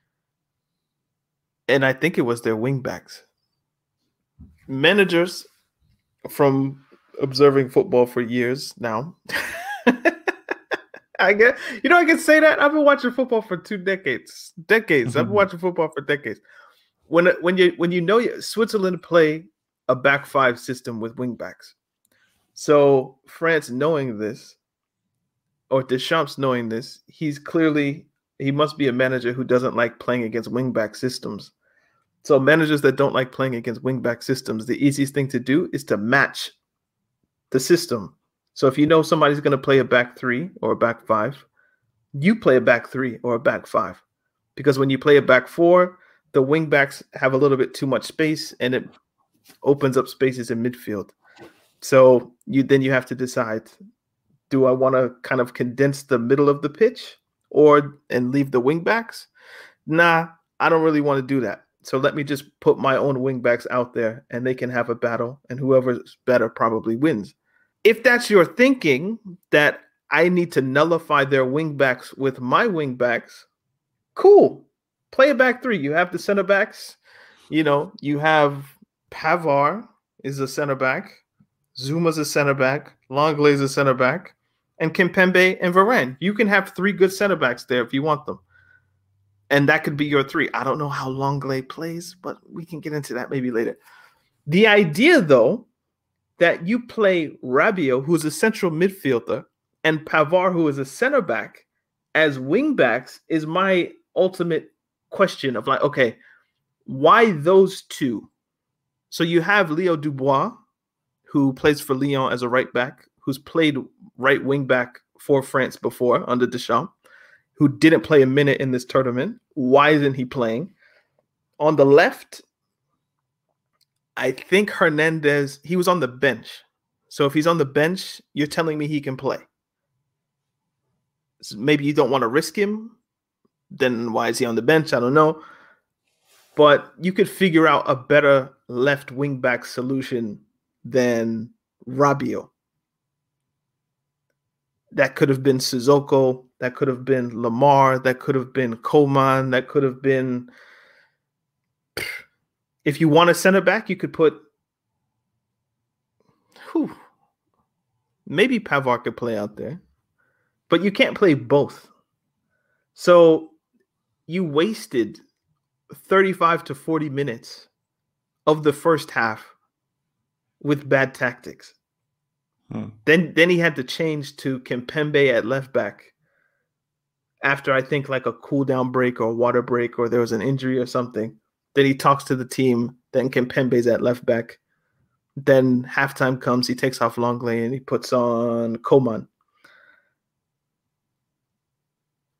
And I think it was their wingbacks. Managers, from observing football for years now, I get, you know, I can say that I've been watching football for two decades. Decades. Mm-hmm. I've been watching football for decades. When when you when you know Switzerland play a back five system with wingbacks, so France knowing this, or Deschamps knowing this, he's clearly he must be a manager who doesn't like playing against wingback systems. So managers that don't like playing against wingback systems, the easiest thing to do is to match the system. So if you know somebody's going to play a back three or a back five, you play a back three or a back five. Because when you play a back four, the wingbacks have a little bit too much space and it opens up spaces in midfield. So you then you have to decide, do I want to kind of condense the middle of the pitch or and leave the wingbacks? Nah, I don't really want to do that. So let me just put my own wingbacks out there and they can have a battle, and whoever's better probably wins. If that's your thinking, that I need to nullify their wingbacks with my wingbacks, cool. Play a back three. You have the center backs. You know, you have Pavard is a center back. Zuma's a center back. Longley is a center back. And Kimpembe and Varane. You can have three good center backs there if you want them. And that could be your three. I don't know how Longley plays, but we can get into that maybe later. The idea, though, that you play Rabiot, who is a central midfielder, and Pavard, who is a center back, as wing backs, is my ultimate question of like, okay, why those two? So you have Leo Dubois, who plays for Lyon as a right back, who's played right wing back for France before under Deschamps, who didn't play a minute in this tournament. Why isn't he playing? On the left, I think Hernandez, he was on the bench. So if he's on the bench, you're telling me he can play. So maybe you don't want to risk him. Then why is he on the bench? I don't know. But you could figure out a better left wing back solution than Rabiot. That could have been Sissoko. That could have been Lamar. That could have been Coman. That could have been... If you want a center back, you could put... Whew, maybe Pavard could play out there. But you can't play both. So you wasted thirty-five to forty minutes of the first half with bad tactics. Hmm. Then then he had to change to Kimpembe at left back after I think like a cool down break or a water break or there was an injury or something. Then he talks to the team. Then Kimpembe's at left back. Then halftime comes. He takes off Longley and he puts on Coman.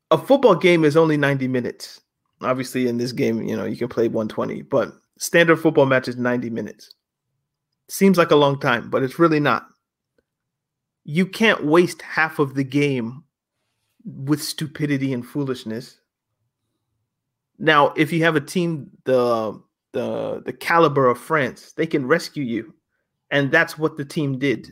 a football game is only ninety minutes. Obviously, in this game, you know, you can play one twenty, but standard football match is ninety minutes. Seems like a long time, but it's really not. You can't waste half of the game with stupidity and foolishness. Now, if you have a team the the the caliber of France, they can rescue you, and that's what the team did.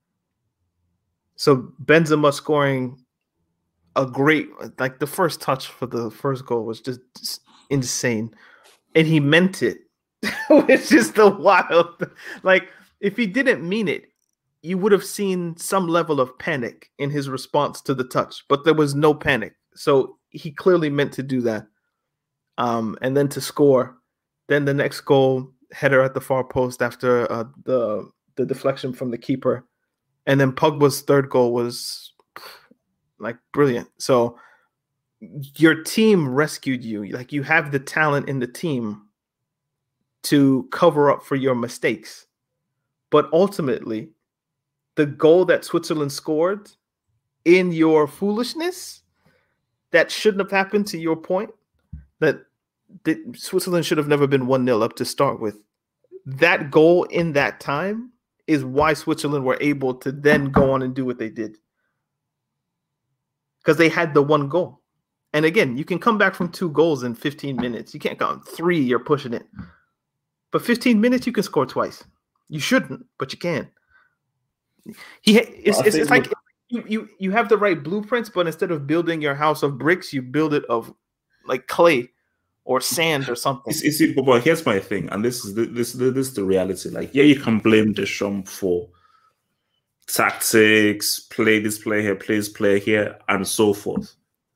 So Benzema scoring a great, like the first touch for the first goal was just insane, and he meant it, which is the wild. Like if he didn't mean it, you would have seen some level of panic in his response to the touch, but there was no panic. So he clearly meant to do that. Um, and then to score, then the next goal, header at the far post after uh, the the deflection from the keeper, and then Pogba's third goal was like brilliant. So your team rescued you. Like you have the talent in the team to cover up for your mistakes, but ultimately, the goal that Switzerland scored in your foolishness, that shouldn't have happened, to your point, that, that Switzerland should have never been one nil up to start with. That goal in that time is why Switzerland were able to then go on and do what they did. Because they had the one goal. And again, you can come back from two goals in fifteen minutes. You can't count three, you're pushing it. But fifteen minutes, you can score twice. You shouldn't, but you can. He, it's, it's, it's like you, you you have the right blueprints, but instead of building your house of bricks, you build it of like clay or sand or something. You see, but here's my thing, and this is the, this this is the reality. Like, yeah, you can blame Deschamps for tactics, play this player here, play this player here, and so forth.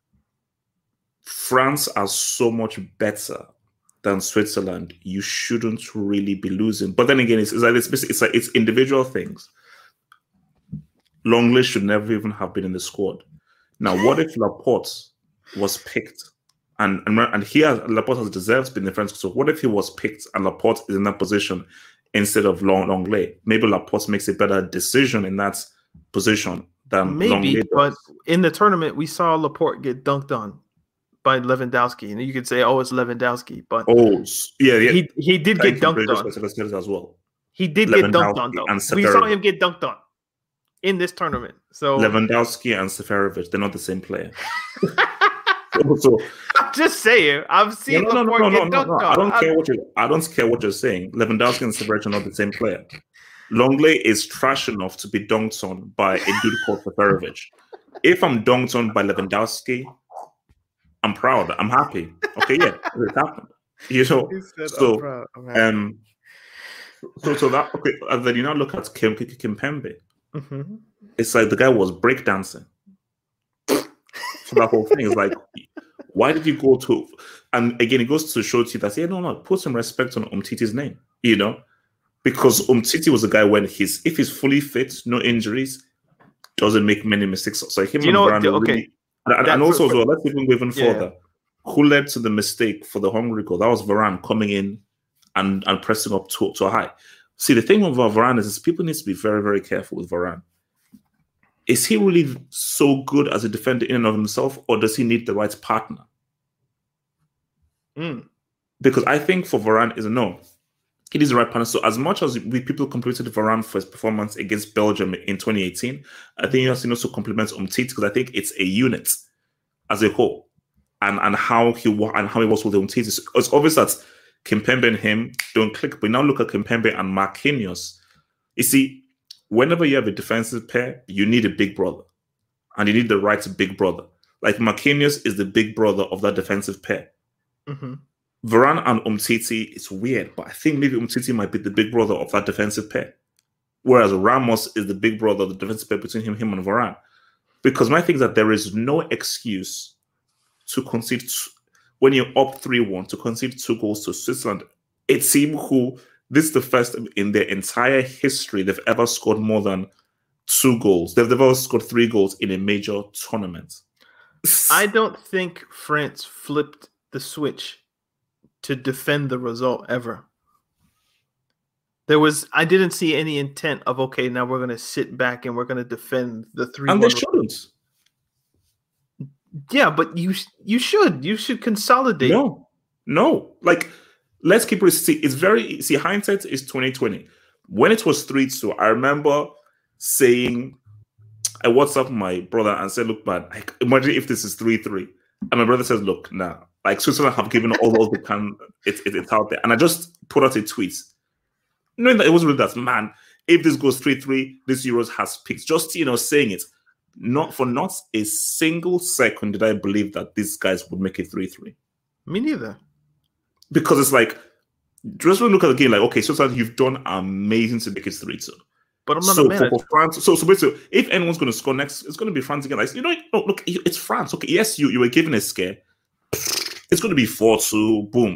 France are so much better than Switzerland. You shouldn't really be losing. But then again, it's, it's like it's, it's like it's individual things. Longley should never even have been in the squad. Now, what if Laporte was picked? And and, and here, Laporte has deserved to be in the French. So what if he was picked and Laporte is in that position instead of Longley? Maybe Laporte makes a better decision in that position than Maybe, Longley but does. in the tournament, we saw Laporte get dunked on by Lewandowski. And you could say, oh, it's Lewandowski. But Oh, yeah, yeah. he, he did Thank get you, dunked British on. Specialists as well. He did get dunked Lewandowski on, though. and We saw Seferovic. him get dunked on in this tournament. So Lewandowski and Seferovic, they're not the same player. so, so I'm just saying, I've seen no, no, no, Laporte no, no, get no, dunked no. on. I don't I'm- care what you. I don't care what you're saying. Lewandowski and Seferovic are not the same player. Longley is trash enough to be dunked on by a dude called Seferovic. If I'm dunked on by Lewandowski, I'm proud. I'm happy. Okay, yeah, it happened. You know, He said, so I'm proud. I'm happy. um, so so that okay. And then you now look at Kim Kimpembe. Mhm. It's like the guy was breakdancing. So that whole thing is like, why did you go to? And again, it goes to show you that yeah, no, no, put some respect on Umtiti's name, you know, because Umtiti was a guy when he's if he's fully fit, no injuries, doesn't make many mistakes. So him You and know what, Varane the- were okay. really, and, and That- also for- as well, let's even go even Yeah. further. Who led to the mistake for the Hungary goal? That was Varane coming in and, and pressing up to, to a high. See, the thing with Varane is, is people need to be very, very careful with Varane. Is he really so good as a defender in and of himself, or does he need the right partner? Mm. Because I think for Varane is a no. He needs the right partner. So as much as we people complimented Varane for his performance against Belgium in twenty eighteen, I think he has to also compliment Umtiti because I think it's a unit as a whole, and and how he wa- and how he was with Umtiti. So it's obvious that Kimpembe and him don't click. But now look at Kimpembe and Marquinhos. You see, whenever you have a defensive pair, you need a big brother, and you need the right big brother. Like Marquinhos is the big brother of that defensive pair. Mhm. Varane and Umtiti, it's weird, but I think maybe Umtiti might be the big brother of that defensive pair. Whereas Ramos is the big brother of the defensive pair between him, him and Varane. Because my thing is that there is no excuse to concede, t- when you're up three one, to concede two goals to Switzerland. A team who, this is the first in their entire history they've ever scored more than two goals. They've never scored three goals in a major tournament. I don't think France flipped the switch to defend the result ever. There was, I didn't see any intent of, okay, now we're going to sit back and we're going to defend the three. And they shouldn't. Yeah, but you you should you should consolidate. No, no. Like, let's keep it. See, it's very see. Hindsight is twenty twenty. When it was three two, I remember saying, I WhatsApped my brother and said, "Look, man, like, imagine if this is three three." And my brother says, "Look, now, nah, like Switzerland have given all those they can. It's it, it's out there." And I just put out a tweet, knowing that it wasn't really that. Man, if this goes three three, this Euros has peaked. Just you know, saying it. Not for not a single second did I believe that these guys would make it three three. Me neither. Because it's like, just when you look at the game, like, okay, so you've done amazing to make it three two. But I'm not so a man. For, for France, so, so basically, if anyone's going to score next, it's going to be France again. Like, you know, no, look, it's France. Okay, yes, you, you were given a scare. It's going to be four two, boom.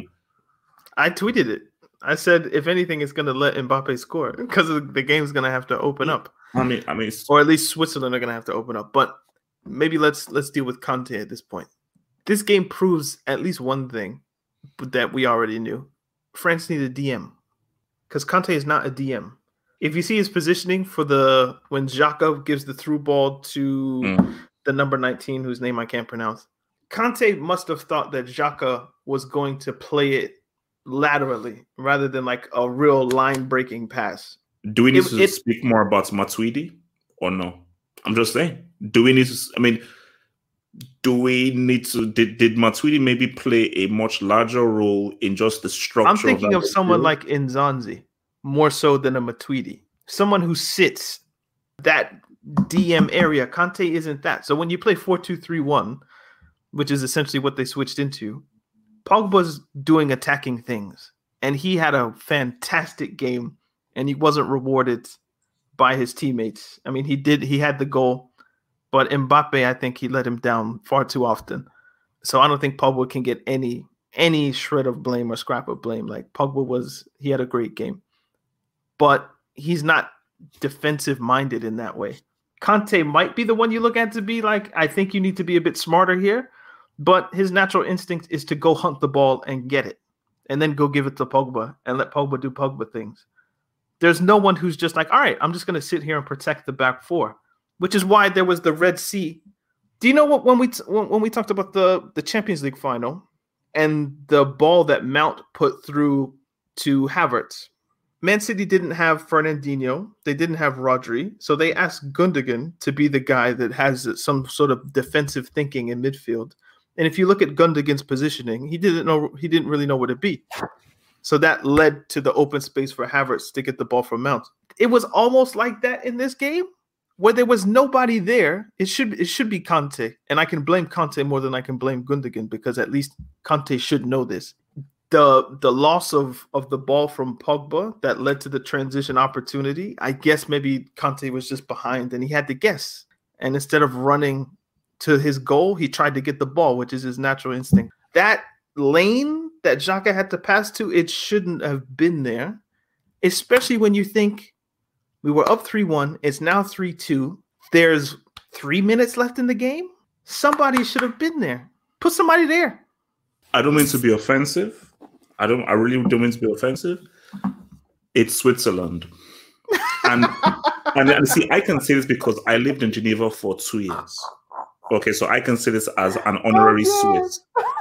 I tweeted it. I said, if anything, it's going to let Mbappe score because the game's going to have to open up. I mean, I mean, or at least Switzerland are going to have to open up. But maybe let's let's deal with Conte at this point. This game proves at least one thing that we already knew. France need a D M because Conte is not a D M. If you see his positioning for the when Xhaka gives the through ball to mm. the number nineteen, whose name I can't pronounce, Conte must have thought that Xhaka was going to play it laterally rather than like a real line-breaking pass. Do we need it, to it, speak more about Matuidi or no? I'm just saying. Do we need to? I mean, do we need to? Did did Matuidi maybe play a much larger role in just the structure? I'm thinking of, of someone field? like Nzonzi more so than a Matuidi, someone who sits that D M area. Conte isn't that. So when you play four two three one, which is essentially what they switched into, Pogba's doing attacking things, and he had a fantastic game. And he wasn't rewarded by his teammates. I mean, he did. He had the goal, but Mbappe, I think he let him down far too often. So I don't think Pogba can get any any shred of blame or scrap of blame. Like Pogba was, he had a great game, but he's not defensive minded in that way. Conte might be the one you look at to be like, I think you need to be a bit smarter here, but his natural instinct is to go hunt the ball and get it, and then go give it to Pogba and let Pogba do Pogba things. There's no one who's just like, all right, I'm just going to sit here and protect the back four, which is why there was the Red Sea. Do you know what when we t- when, when we talked about the, the Champions League final and the ball that Mount put through to Havertz? Man City didn't have Fernandinho. They didn't have Rodri. So they asked Gundogan to be the guy that has some sort of defensive thinking in midfield. And if you look at Gundogan's positioning, he didn't know he didn't really know where to be. So that led to the open space for Havertz to get the ball from Mount. It was almost like that in this game where there was nobody there. It should it should be Conte. And I can blame Conte more than I can blame Gundogan because at least Conte should know this. The the loss of, of the ball from Pogba that led to the transition opportunity, I guess maybe Conte was just behind and he had to guess. And instead of running to his goal, he tried to get the ball, which is his natural instinct. That lane that Xhaka had to pass to, it shouldn't have been there, especially when you think we were up three one. It's now three two. There's three minutes left in the game. Somebody should have been there. Put somebody there. I don't mean to be offensive. I don't. I really don't mean to be offensive. It's Switzerland. And, and, and see, I can say this because I lived in Geneva for two years. Okay, so I can say this as an honorary oh, Swiss.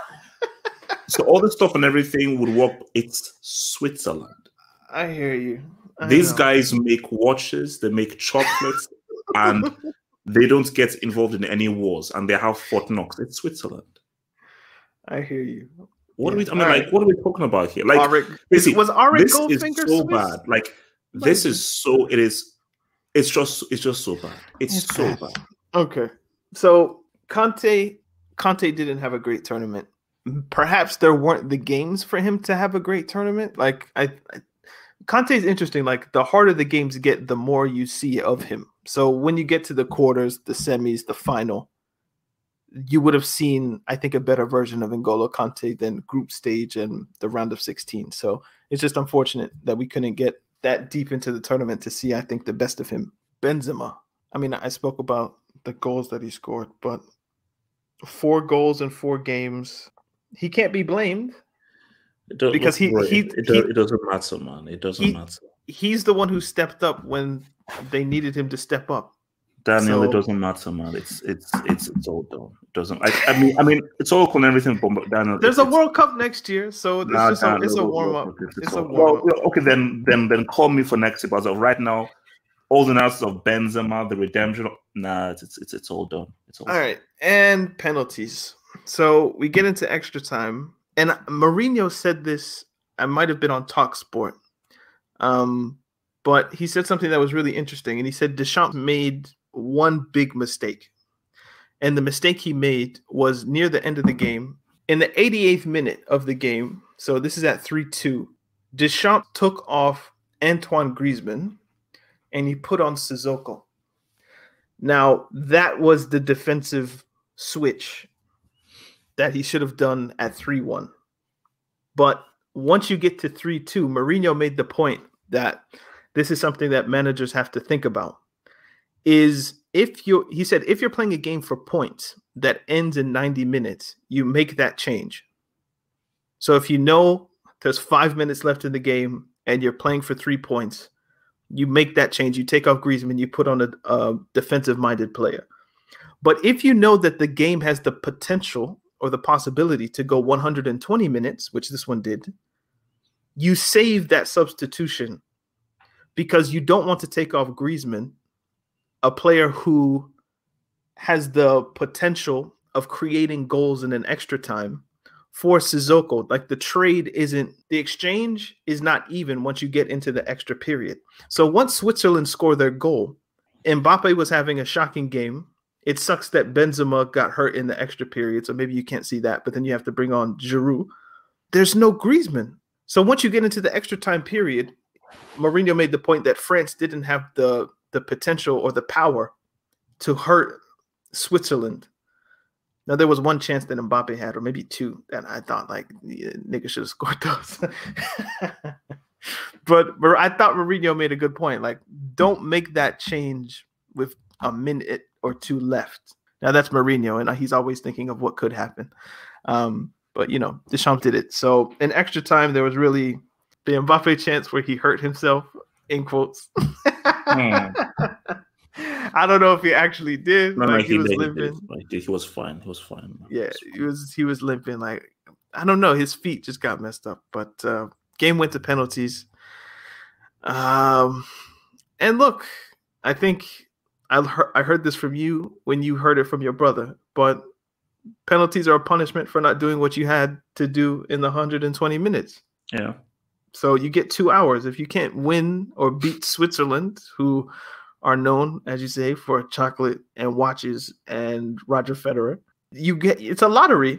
So all this stuff and everything would work. It's Switzerland. I hear you. I These know. guys make watches, they make chocolates, and they don't get involved in any wars, and they have Fort Knox. It's Switzerland. I hear you. What yeah. are we? I mean, all like, right. what are we talking about here? Like, Auric, is, was Auric this Goldfinger is so Swiss? bad. Like, this is so. It is. It's just. It's just so bad. It's, it's so bad. bad. Okay, so Conte, Conte didn't have a great tournament. Perhaps there weren't the games for him to have a great tournament. Like I, I Conte is interesting. Like the harder the games get, the more you see of him. So when you get to the quarters, the semis, the final, you would have seen, I think, a better version of N'Golo Kante than group stage and the round of sixteen. So it's just unfortunate that we couldn't get that deep into the tournament to see, I think, the best of him. Benzema. I mean, I spoke about the goals that he scored, but four goals in four games. He can't be blamed because he, he, it, it, he it doesn't matter, man. It doesn't he, matter. He's the one who stepped up when they needed him to step up. Daniel, So- it doesn't matter, man. It's it's it's it's all done. It doesn't. I, I mean, I mean, it's all cool and everything, but Daniel, There's it's, a World Cup next year, so it's Nah, just a, Daniel, it's a we'll- warm we'll- up. we'll- It's a all- warm up. well, okay, then then then call me for next year. But as of right now, all the analysis of Benzema, the redemption. Nah, it's it's it's, it's all done. It's all. All right, and penalties. So we get into extra time, and Mourinho said this. I might have been on Talk Sport, um, but he said something that was really interesting, and he said Deschamps made one big mistake, and the mistake he made was near the end of the game, in the eighty-eighth minute of the game. So this is at three two. Deschamps took off Antoine Griezmann, and he put on Sissoko. Now, that was the defensive switch that he should have done at three one. But once you get to three two, Mourinho made the point that this is something that managers have to think about. Is if you he said, if you're playing a game for points that ends in ninety minutes, you make that change. So if you know there's five minutes left in the game and you're playing for three points, you make that change. You take off Griezmann, you put on a, a defensive-minded player. But if you know that the game has the potential or the possibility to go one hundred twenty minutes, which this one did, you save that substitution because you don't want to take off Griezmann, a player who has the potential of creating goals in an extra time, for Sissoko. Like, the trade isn't, the exchange is not even once you get into the extra period. So once Switzerland scored their goal, Mbappe was having a shocking game. It sucks that Benzema got hurt in the extra period, so maybe you can't see that, but then you have to bring on Giroud. There's no Griezmann. So once you get into the extra time period, Mourinho made the point that France didn't have the, the potential or the power to hurt Switzerland. Now, there was one chance that Mbappe had, or maybe two, that I thought, like, yeah, nigga should have scored those. But I thought Mourinho made a good point. Like, don't make that change with a minute or two left. Now, that's Mourinho, and he's always thinking of what could happen. Um, but, you know, Deschamps did it. So in extra time, there was really the Mbappe chance where he hurt himself, in quotes. Hmm. I don't know if he actually did. No, like, no, he, he, was did, he, limping. did. Like, he was fine. He was fine. Yeah, he was he was limping. Like, I don't know, his feet just got messed up. But uh, game went to penalties. Um, and look, I think I heard I heard this from you when you heard it from your brother. But penalties are a punishment for not doing what you had to do in the one hundred twenty minutes. Yeah. So you get two hours. If you can't win or beat Switzerland, who are known, as you say, for chocolate and watches and Roger Federer, you get it's a lottery.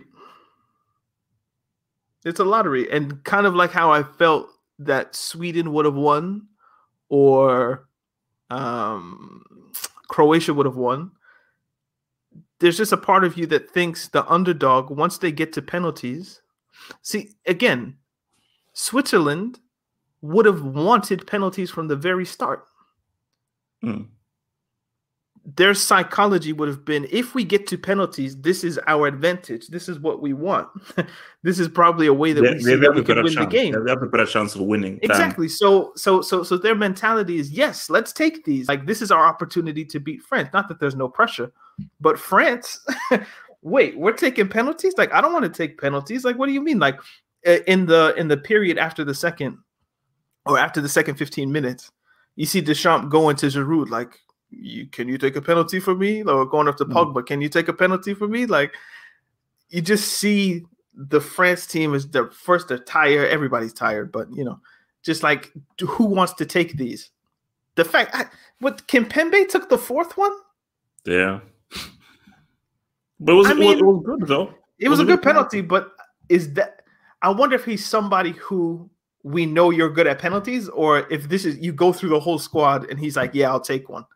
It's a lottery. And kind of like how I felt that Sweden would have won or um, Croatia would have won. There's just a part of you that thinks the underdog, once they get to penalties, see, again, Switzerland would have wanted penalties from the very start. Mm. Their psychology would have been, if we get to penalties, this is our advantage. This is what we want. This is probably a way that They, we they see that have we a can better win chance. the game. They have a better chance of winning. than- Exactly. So, so, so, so their mentality is, yes, let's take these. Like, this is our opportunity to beat France. Not that there's no pressure, but France. Wait, we're taking penalties? Like, I don't want to take penalties. Like, what do you mean? Like, uh, in the in the period after the second, or after the second fifteen minutes, you see Deschamps going to Giroud, like, you can you take a penalty for me? Or going up to Pogba, mm. can you take a penalty for me? Like, you just see the France team is the first, they're tired. Everybody's tired, but you know, just like, who wants to take these? The fact, I, what Kimpembe took the fourth one? Yeah, but it was, I it, mean, was, it was good though. It, it was, was a good penalty, penalty, but is that? I wonder if he's somebody who we know you're good at penalties, or if this is you go through the whole squad and he's like, yeah, I'll take one.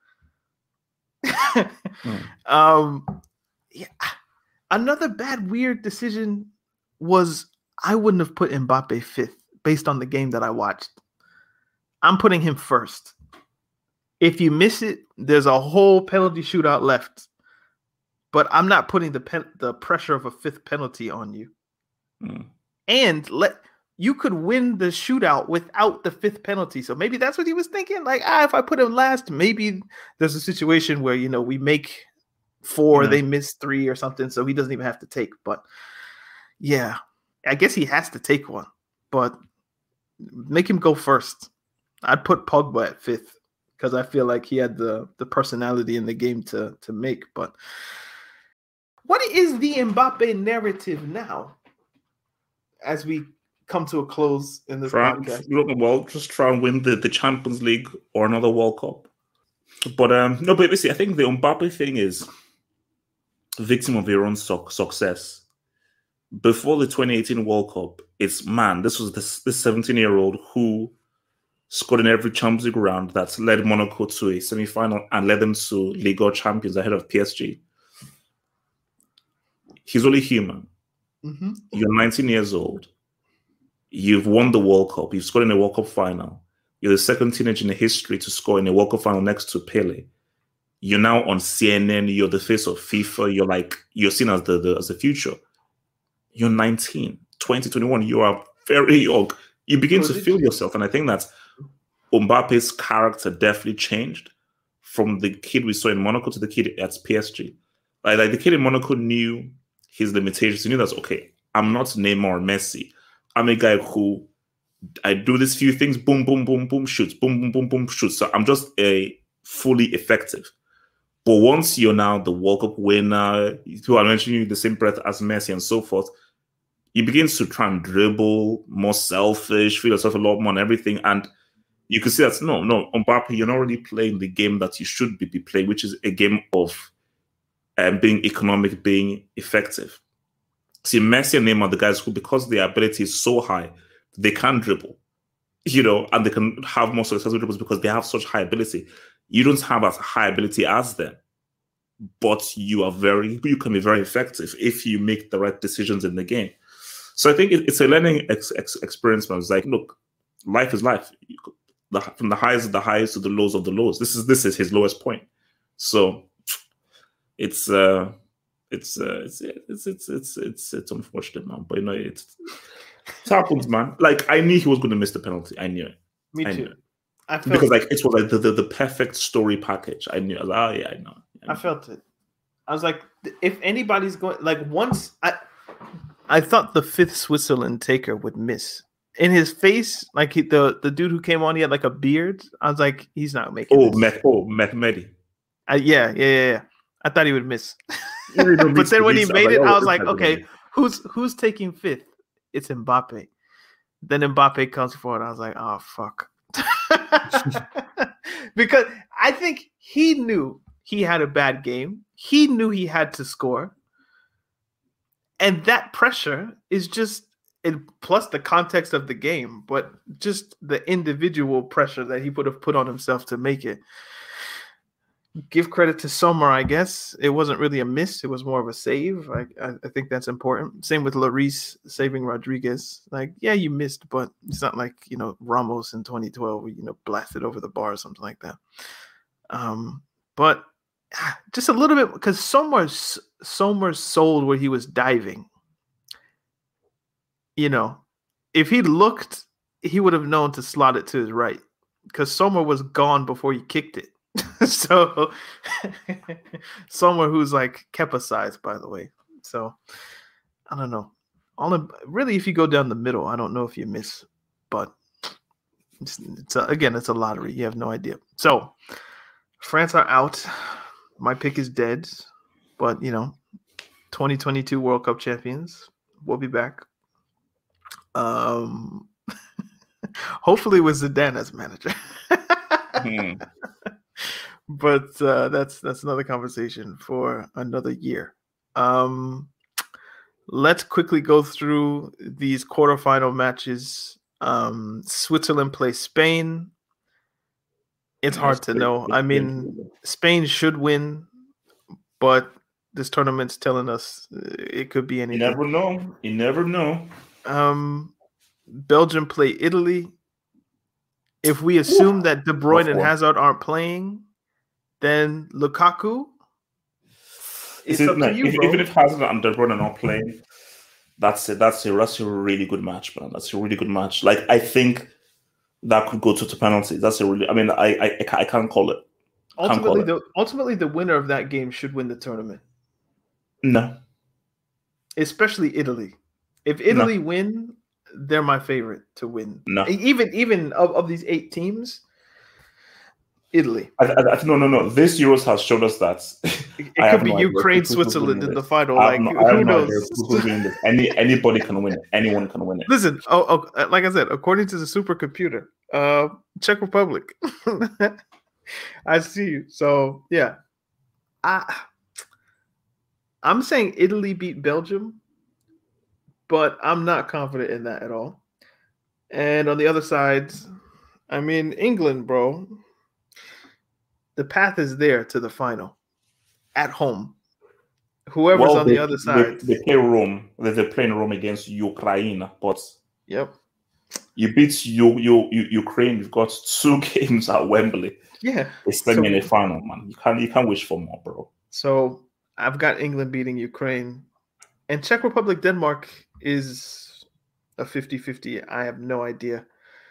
mm. Um, yeah. Another bad, weird decision was I wouldn't have put Mbappe fifth based on the game that I watched. I'm putting him first. If you miss it, there's a whole penalty shootout left. But I'm not putting the pen, the pressure of a fifth penalty on you. Mm. And let you could win the shootout without the fifth penalty. So maybe that's what he was thinking. Like, ah, if I put him last, maybe there's a situation where, you know, we make four, mm-hmm. they miss three or something. So he doesn't even have to take. But yeah, I guess he has to take one. But make him go first. I'd put Pogba at fifth because I feel like he had the, the personality in the game to, to make. But what is the Mbappe narrative now as we come to a close in this try, podcast? Well, just try and win the, the Champions League or another World Cup. But um, no, but basically, I think the Mbappe thing is victim of your own su- success. Before the twenty eighteen World Cup, it's man, this was this this seventeen-year-old who scored in every Champions League round that led Monaco to a semi-final and led them to Liga champions ahead of P S G. He's only human. Mm-hmm. You're nineteen years old. You've won the World Cup. You've scored in a World Cup final. You're the second teenager in history to score in a World Cup final next to Pele. You're now on C N N. You're the face of FIFA. You're like, you're seen as the, the as the future. You're nineteen, twenty, twenty-one. You are very young. You begin to feel yourself. And I think that Mbappe's character definitely changed from the kid we saw in Monaco to the kid at P S G. Like, like the kid in Monaco knew his limitations. He knew that, okay, I'm not Neymar or Messi. I'm a guy who, I do these few things, boom, boom, boom, boom, shoots, boom, boom, boom, boom, shoots. So I'm just a fully effective. But once you're now the World Cup winner, who are mentioning you the same breath as Messi and so forth, you begin to try and dribble, more selfish, feel yourself a lot more and everything. And you can see that, no, no, Mbappe, you're not really playing the game that you should be, be playing, which is a game of um, being economic, being effective. See, Messi and Neymar are the guys who, because their ability is so high, they can dribble, you know, and they can have more successful dribbles because they have such high ability. You don't have as high ability as them, but you are very, you can be very effective if you make the right decisions in the game. So I think it, it's a learning ex, ex, experience, man. It's like, look, life is life. The, from the highs of the highs to the lows of the lows. This is this is his lowest point. So it's uh, it's uh, it's it's it's it's it's it's unfortunate, man. But you know, it's it happens, man. Like, I knew he was going to miss the penalty. I knew it. Me I too. Knew it. I felt because like it was like the, the, the perfect story package. I knew. I was like, oh yeah, I know. I know. I felt it. I was like, if anybody's going, like, once I, I thought the fifth Switzerland taker would miss. In his face, like he, the the dude who came on, he had like a beard. I was like, he's not making. Oh, this. Meh, oh, Mehmedi. Uh, yeah, yeah, yeah, yeah. I thought he would miss. But then when he made it, I was like, okay, who's who's taking fifth? It's Mbappe. Then Mbappe comes forward. I was like, oh fuck. Because I think he knew he had a bad game. He knew he had to score. And that pressure is just, it, plus the context of the game, but just the individual pressure that he would have put on himself to make it. Give credit to Sommer, I guess. It wasn't really a miss. It was more of a save. I, I, I think that's important. Same with Lloris saving Rodriguez. Like, yeah, you missed, but it's not like, you know, Ramos in twenty twelve, where, you know, blasted over the bar or something like that. Um, but just a little bit, because Sommer, Sommer sold where he was diving. You know, if he looked, he would have known to slot it to his right, because Sommer was gone before he kicked it. So someone who's like Kepa size, by the way. So I don't know. All in, really, if you go down the middle, I don't know if you miss, but it's, it's a, again, it's a lottery. You have no idea. So France are out. My pick is dead, but you know, twenty twenty-two World Cup champions. We'll be back. Um, hopefully with Zidane as manager. hmm. But uh, that's that's another conversation for another year. Um, let's quickly go through these quarterfinal matches. Um, Switzerland plays Spain. It's hard to know. I mean, Spain should win, but this tournament's telling us it could be anything. You never know. You never know. Um, Belgium play Italy. If we assume Ooh. that De Bruyne and Hazard aren't playing, then Lukaku. It's it, up no, to you, if, bro. Even if Hazard and De Bruyne are not playing, That's it. That's a that's a really good match, man. That's a really good match. Like I think that could go to, to penalties. That's a really. I mean, I I, I can't call it. Can't Ultimately, call it. the ultimately the winner of that game should win the tournament. No, especially Italy. If Italy no. win, they're my favorite to win. No, even even of, of these eight teams, Italy. I, I, I, no, no, no. This Euros has shown us that it could be no Ukraine, Switzerland in the final. Like no, who knows? Who's winning this. Any anybody can win it. Anyone can win it. Listen, oh, oh, like I said, according to the supercomputer, uh, Czech Republic. I see you. So yeah, I I'm saying Italy beat Belgium, but I'm not confident in that at all. And on the other side, I mean England, bro. The path is there to the final at home. Whoever's well, on they, the other side. They, they play Rome. They're playing Rome against Ukraine, but yep, you beat you, you, you Ukraine. You've got two games at Wembley. Yeah, it's them so, in the final, man. You can't you can't wish for more, bro. So I've got England beating Ukraine, and Czech Republic Denmark is a fifty-fifty. I have no idea.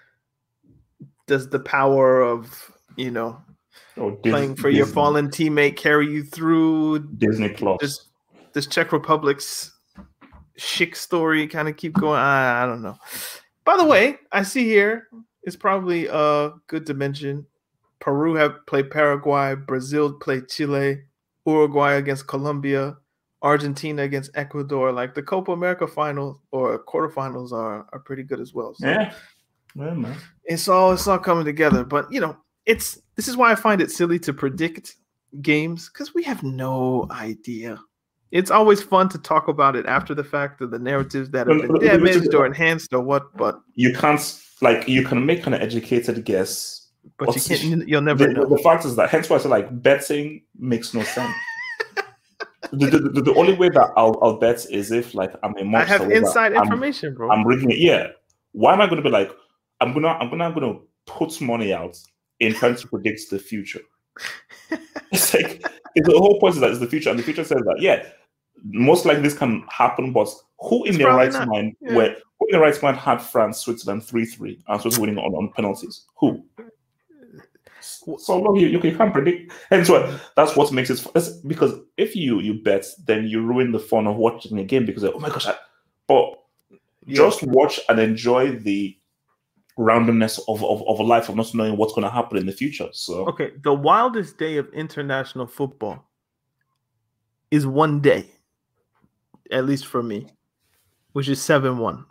Does the power of you know? Oh, Disney, playing for Disney. Your fallen teammate carry you through Disney Plus. Does, does Czech Republic's chic story kind of keep going? I, I don't know. By the way, I see here it's probably a good to mention. Peru have played Paraguay, Brazil played Chile, Uruguay against Colombia, Argentina against Ecuador. Like the Copa America final or quarterfinals are are pretty good as well. So yeah, yeah, man. It's all it's all coming together. But you know. It's this is why I find it silly to predict games because we have no idea. It's always fun to talk about it after the fact of the narratives that have been damaged or enhanced or what, but you can't like you can make an educated guess, but, but you can't. You'll never the, know. The fact is that hence why I say like betting makes no sense. the, the, the, the only way that I'll, I'll bet is if like I'm a monster. I have inside information, I'm, bro. I'm reading it. Yeah. Why am I going to be like I'm gonna I'm gonna I'm gonna put money out in trying to predict the future? It's like it's the whole point is that it's the future, and the future says that yeah, most likely this can happen. But who in it's their right not. mind, yeah. where who in their right mind had France, Switzerland three three, and Switzerland winning on, on penalties? Who? So long you, you can't predict, and so that's what makes it. That's because if you you bet, then you ruin the fun of watching a game because like, oh my gosh, I, but yeah. just watch and enjoy the randomness of, of, of a life of not knowing what's going to happen in the future. So okay, the wildest day of international football is one day, at least for me, which is seven one.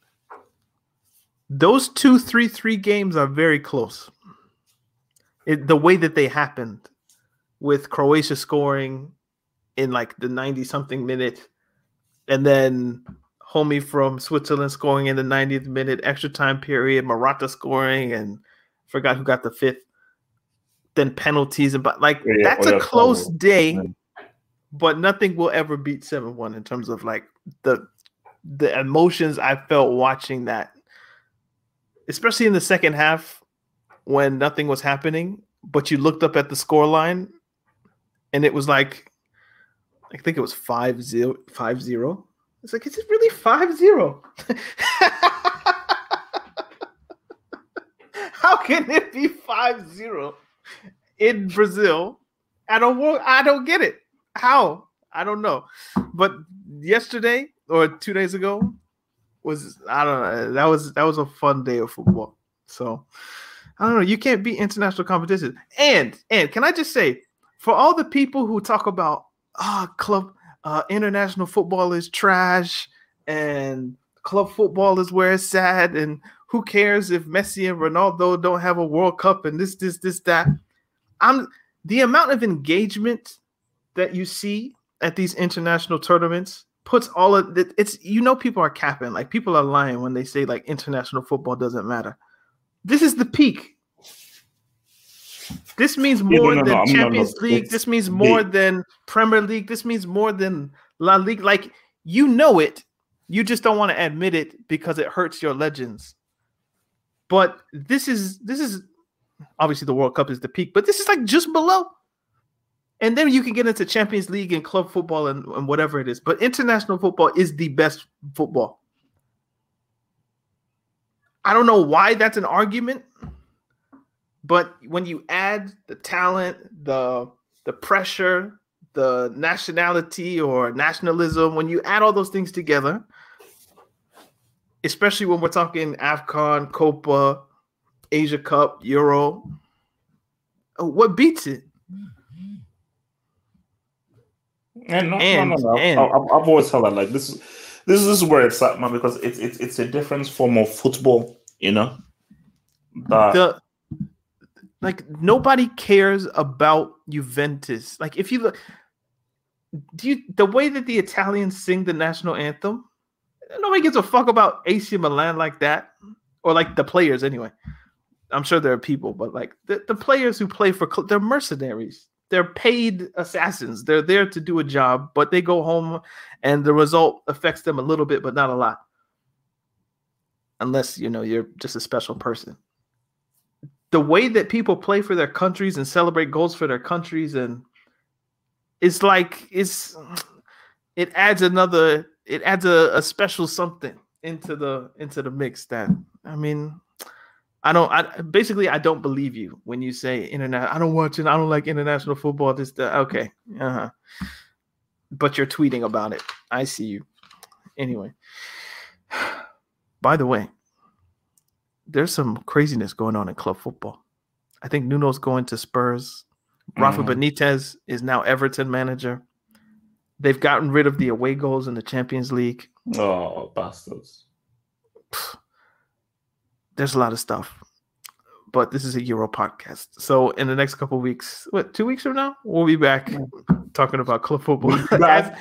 Those two three three games are very close. It, the way that they happened with Croatia scoring in like the ninety-something minute and then homie from Switzerland scoring in the ninetieth minute, extra time period, Morata scoring, and forgot who got the fifth. Then penalties and but like yeah, that's oh, yeah, a close oh, day, man. But nothing will ever beat seven one in terms of like the the emotions I felt watching that, especially in the second half when nothing was happening, but you looked up at the score line and it was like I think it was five zero five zero. It's like, is it really five zero? How can it be five zero in Brazil? I don't I don't get it. How? I don't know. But yesterday or two days ago was I don't know. That was that was a fun day of football. So I don't know. You can't beat international competition. And and can I just say, for all the people who talk about ah oh, club Uh, international football is trash and club football is where it's sad and who cares if Messi and Ronaldo don't have a World Cup and this, this, this, that. I'm the amount of engagement that you see at these international tournaments puts all of it. It's, you know, people are capping, like people are lying when they say like international football doesn't matter. This is the peak. This means more yeah, no, no, than no, Champions no, no. League. It's this means more the... than Premier League. This means more than La Liga. Like, you know it. You just don't want to admit it because it hurts your legends. But this is this is obviously the World Cup is the peak, but this is like just below. And then you can get into Champions League and club football and, and whatever it is. But international football is the best football. I don't know why that's an argument, but when you add the talent, the the pressure, the nationality or nationalism, when you add all those things together, especially when we're talking AFCON, Copa, Asia Cup, Euro, what beats it? And no, And- no, no, no. and- I, I've always held that like this is this is where it's at, man, because it's it's it's a different form of football, you know. That the like nobody cares about Juventus. Like if you look, do you the way that the Italians sing the national anthem? Nobody gives a fuck about A C Milan like that, or like the players anyway. I'm sure there are people, but like the, the players who play for cl- they're mercenaries. They're paid assassins. They're there to do a job, but they go home and the result affects them a little bit, but not a lot. Unless, you know, you're just a special person. The way that people play for their countries and celebrate goals for their countries, and it's like it's it adds another it adds a, a special something into the into the mix that I mean I don't I basically I don't believe you when you say internet I don't watch it, I don't like international football, this that okay. Uh-huh. But you're tweeting about it. I see you. Anyway. By the way, there's some craziness going on in club football. I think Nuno's going to Spurs. Rafa Mhm. Benitez is now Everton manager. They've gotten rid of the away goals in the Champions League. oh bastards. There's a lot of stuff. But this is a Euro podcast. So in the next couple of weeks, what, two weeks from now, we'll be back talking about club football. back.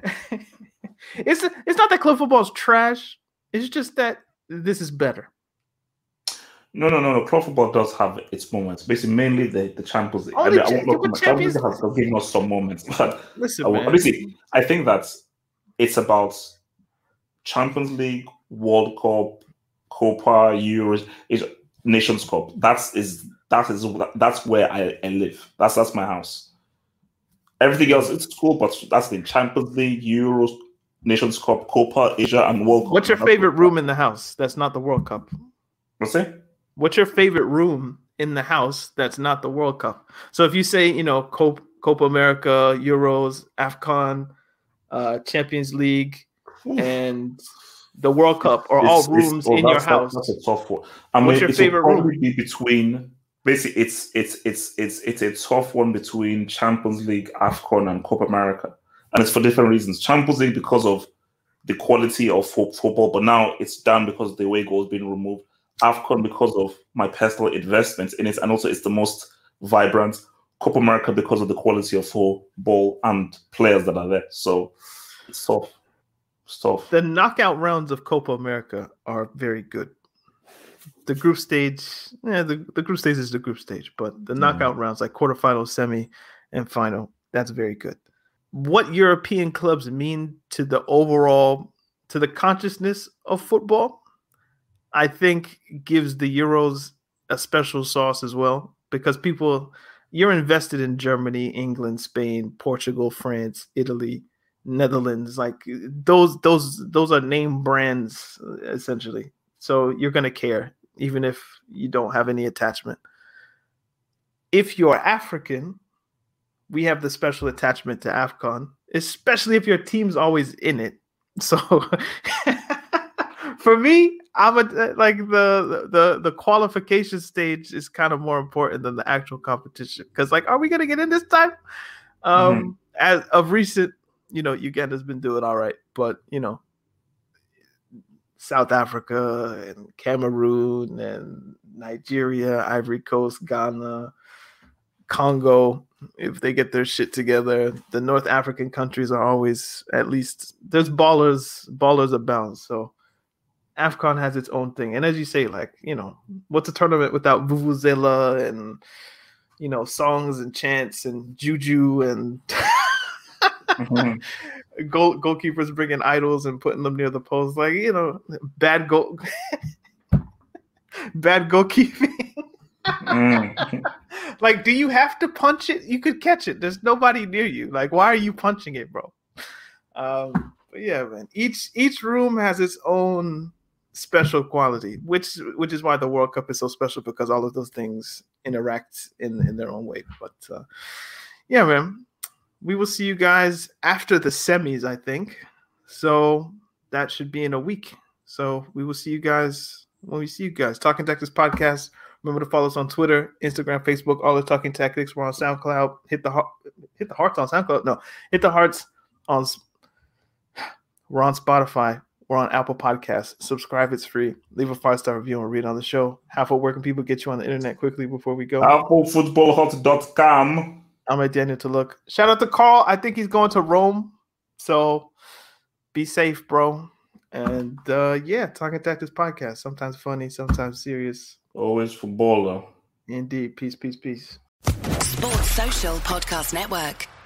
it's it's not that club football is trash. It's just that this is better. No, no, no, no. Club football does have its moments. Basically, mainly the, the Champions League. Only I mean, I cha- won't look but at my- Champions- Champions League has given us some moments, but Listen, I will- man. obviously, I think that it's about Champions League, World Cup, Copa, Euros, is Nations Cup. That's is that is that's where I, I live. That's that's my house. Everything else it's cool, but that's the Champions League, Euros, Nations Cup, Copa, Asia, and World Cup. What's your That's favorite what- room in the house that's not the World Cup? What's it? What's your favorite room in the house that's not the World Cup? So if you say, you know, Copa, Copa America, Euros, AFCON, uh, Champions League, and the World Cup are all It's- it's- rooms oh, in your that's- house. That's a tough one. I mean, What's your it favorite will room? probably be between. Basically, it's it's it's it's it's a tough one between Champions League, AFCON, and Copa America, and it's for different reasons. Champions League because of the quality of fo- football, but now it's down because the away goal has been removed. AFCON because of my personal investments in it, and also it's the most vibrant. Copa America because of the quality of football and players that are there. So it's tough. It's tough. The knockout rounds of Copa America are very good. The group stage, yeah, the, the group stage is the group stage, but the knockout rounds like quarterfinal, semi, and final, that's very good. What European clubs mean to the overall, to the consciousness of football, I think gives the Euros a special sauce as well, because people, you're invested in Germany, England, Spain, Portugal, France, Italy, Netherlands. Like those, those, those are name brands essentially. So you're gonna care, even if you don't have any attachment. If you're African, we have the special attachment to AFCON, especially if your team's always in it. So for me, I'm a, like the, the the qualification stage is kind of more important than the actual competition. Because like, are we gonna get in this time? Um, Mhm. As of recent, you know, Uganda's been doing all right, but you know, South Africa and Cameroon and Nigeria, Ivory Coast, Ghana, Congo, if they get their shit together, the North African countries are always, at least there's ballers, ballers abound. So AFCON has its own thing. And as you say, like, you know, what's a tournament without Vuvuzela and, you know, songs and chants and juju and Mhm. goal, goalkeepers bringing idols and putting them near the post, like, you know, bad goal, bad goalkeeping. Mm. Like, do you have to punch it? You could catch it. There's nobody near you. Like, why are you punching it, bro? Um, but yeah, man. Each each room has its own special quality, which which is why the World Cup is so special, because all of those things interact in, in their own way. But uh, yeah, man. We will see you guys after the semis, I think. So that should be in a week. So we will see you guys when we see you guys. Talking Tactics Podcast. Remember to follow us on Twitter, Instagram, Facebook, all the Talking Tactics. We're on SoundCloud. Hit the heart, hit the hearts on SoundCloud. No, hit the hearts on. We're on Spotify. We're on Apple Podcasts. Subscribe. It's free. Leave a five-star review and read on the show. Half where can people get you on the internet quickly before we go? apple football hot dot com. I'm at Daniel to look. Shout out to Carl. I think he's going to Rome. So be safe, bro. And uh, yeah, Talking Tactics Podcast. Sometimes funny, sometimes serious. Always footballer. Indeed. Peace, peace, peace. Sports Social Podcast Network.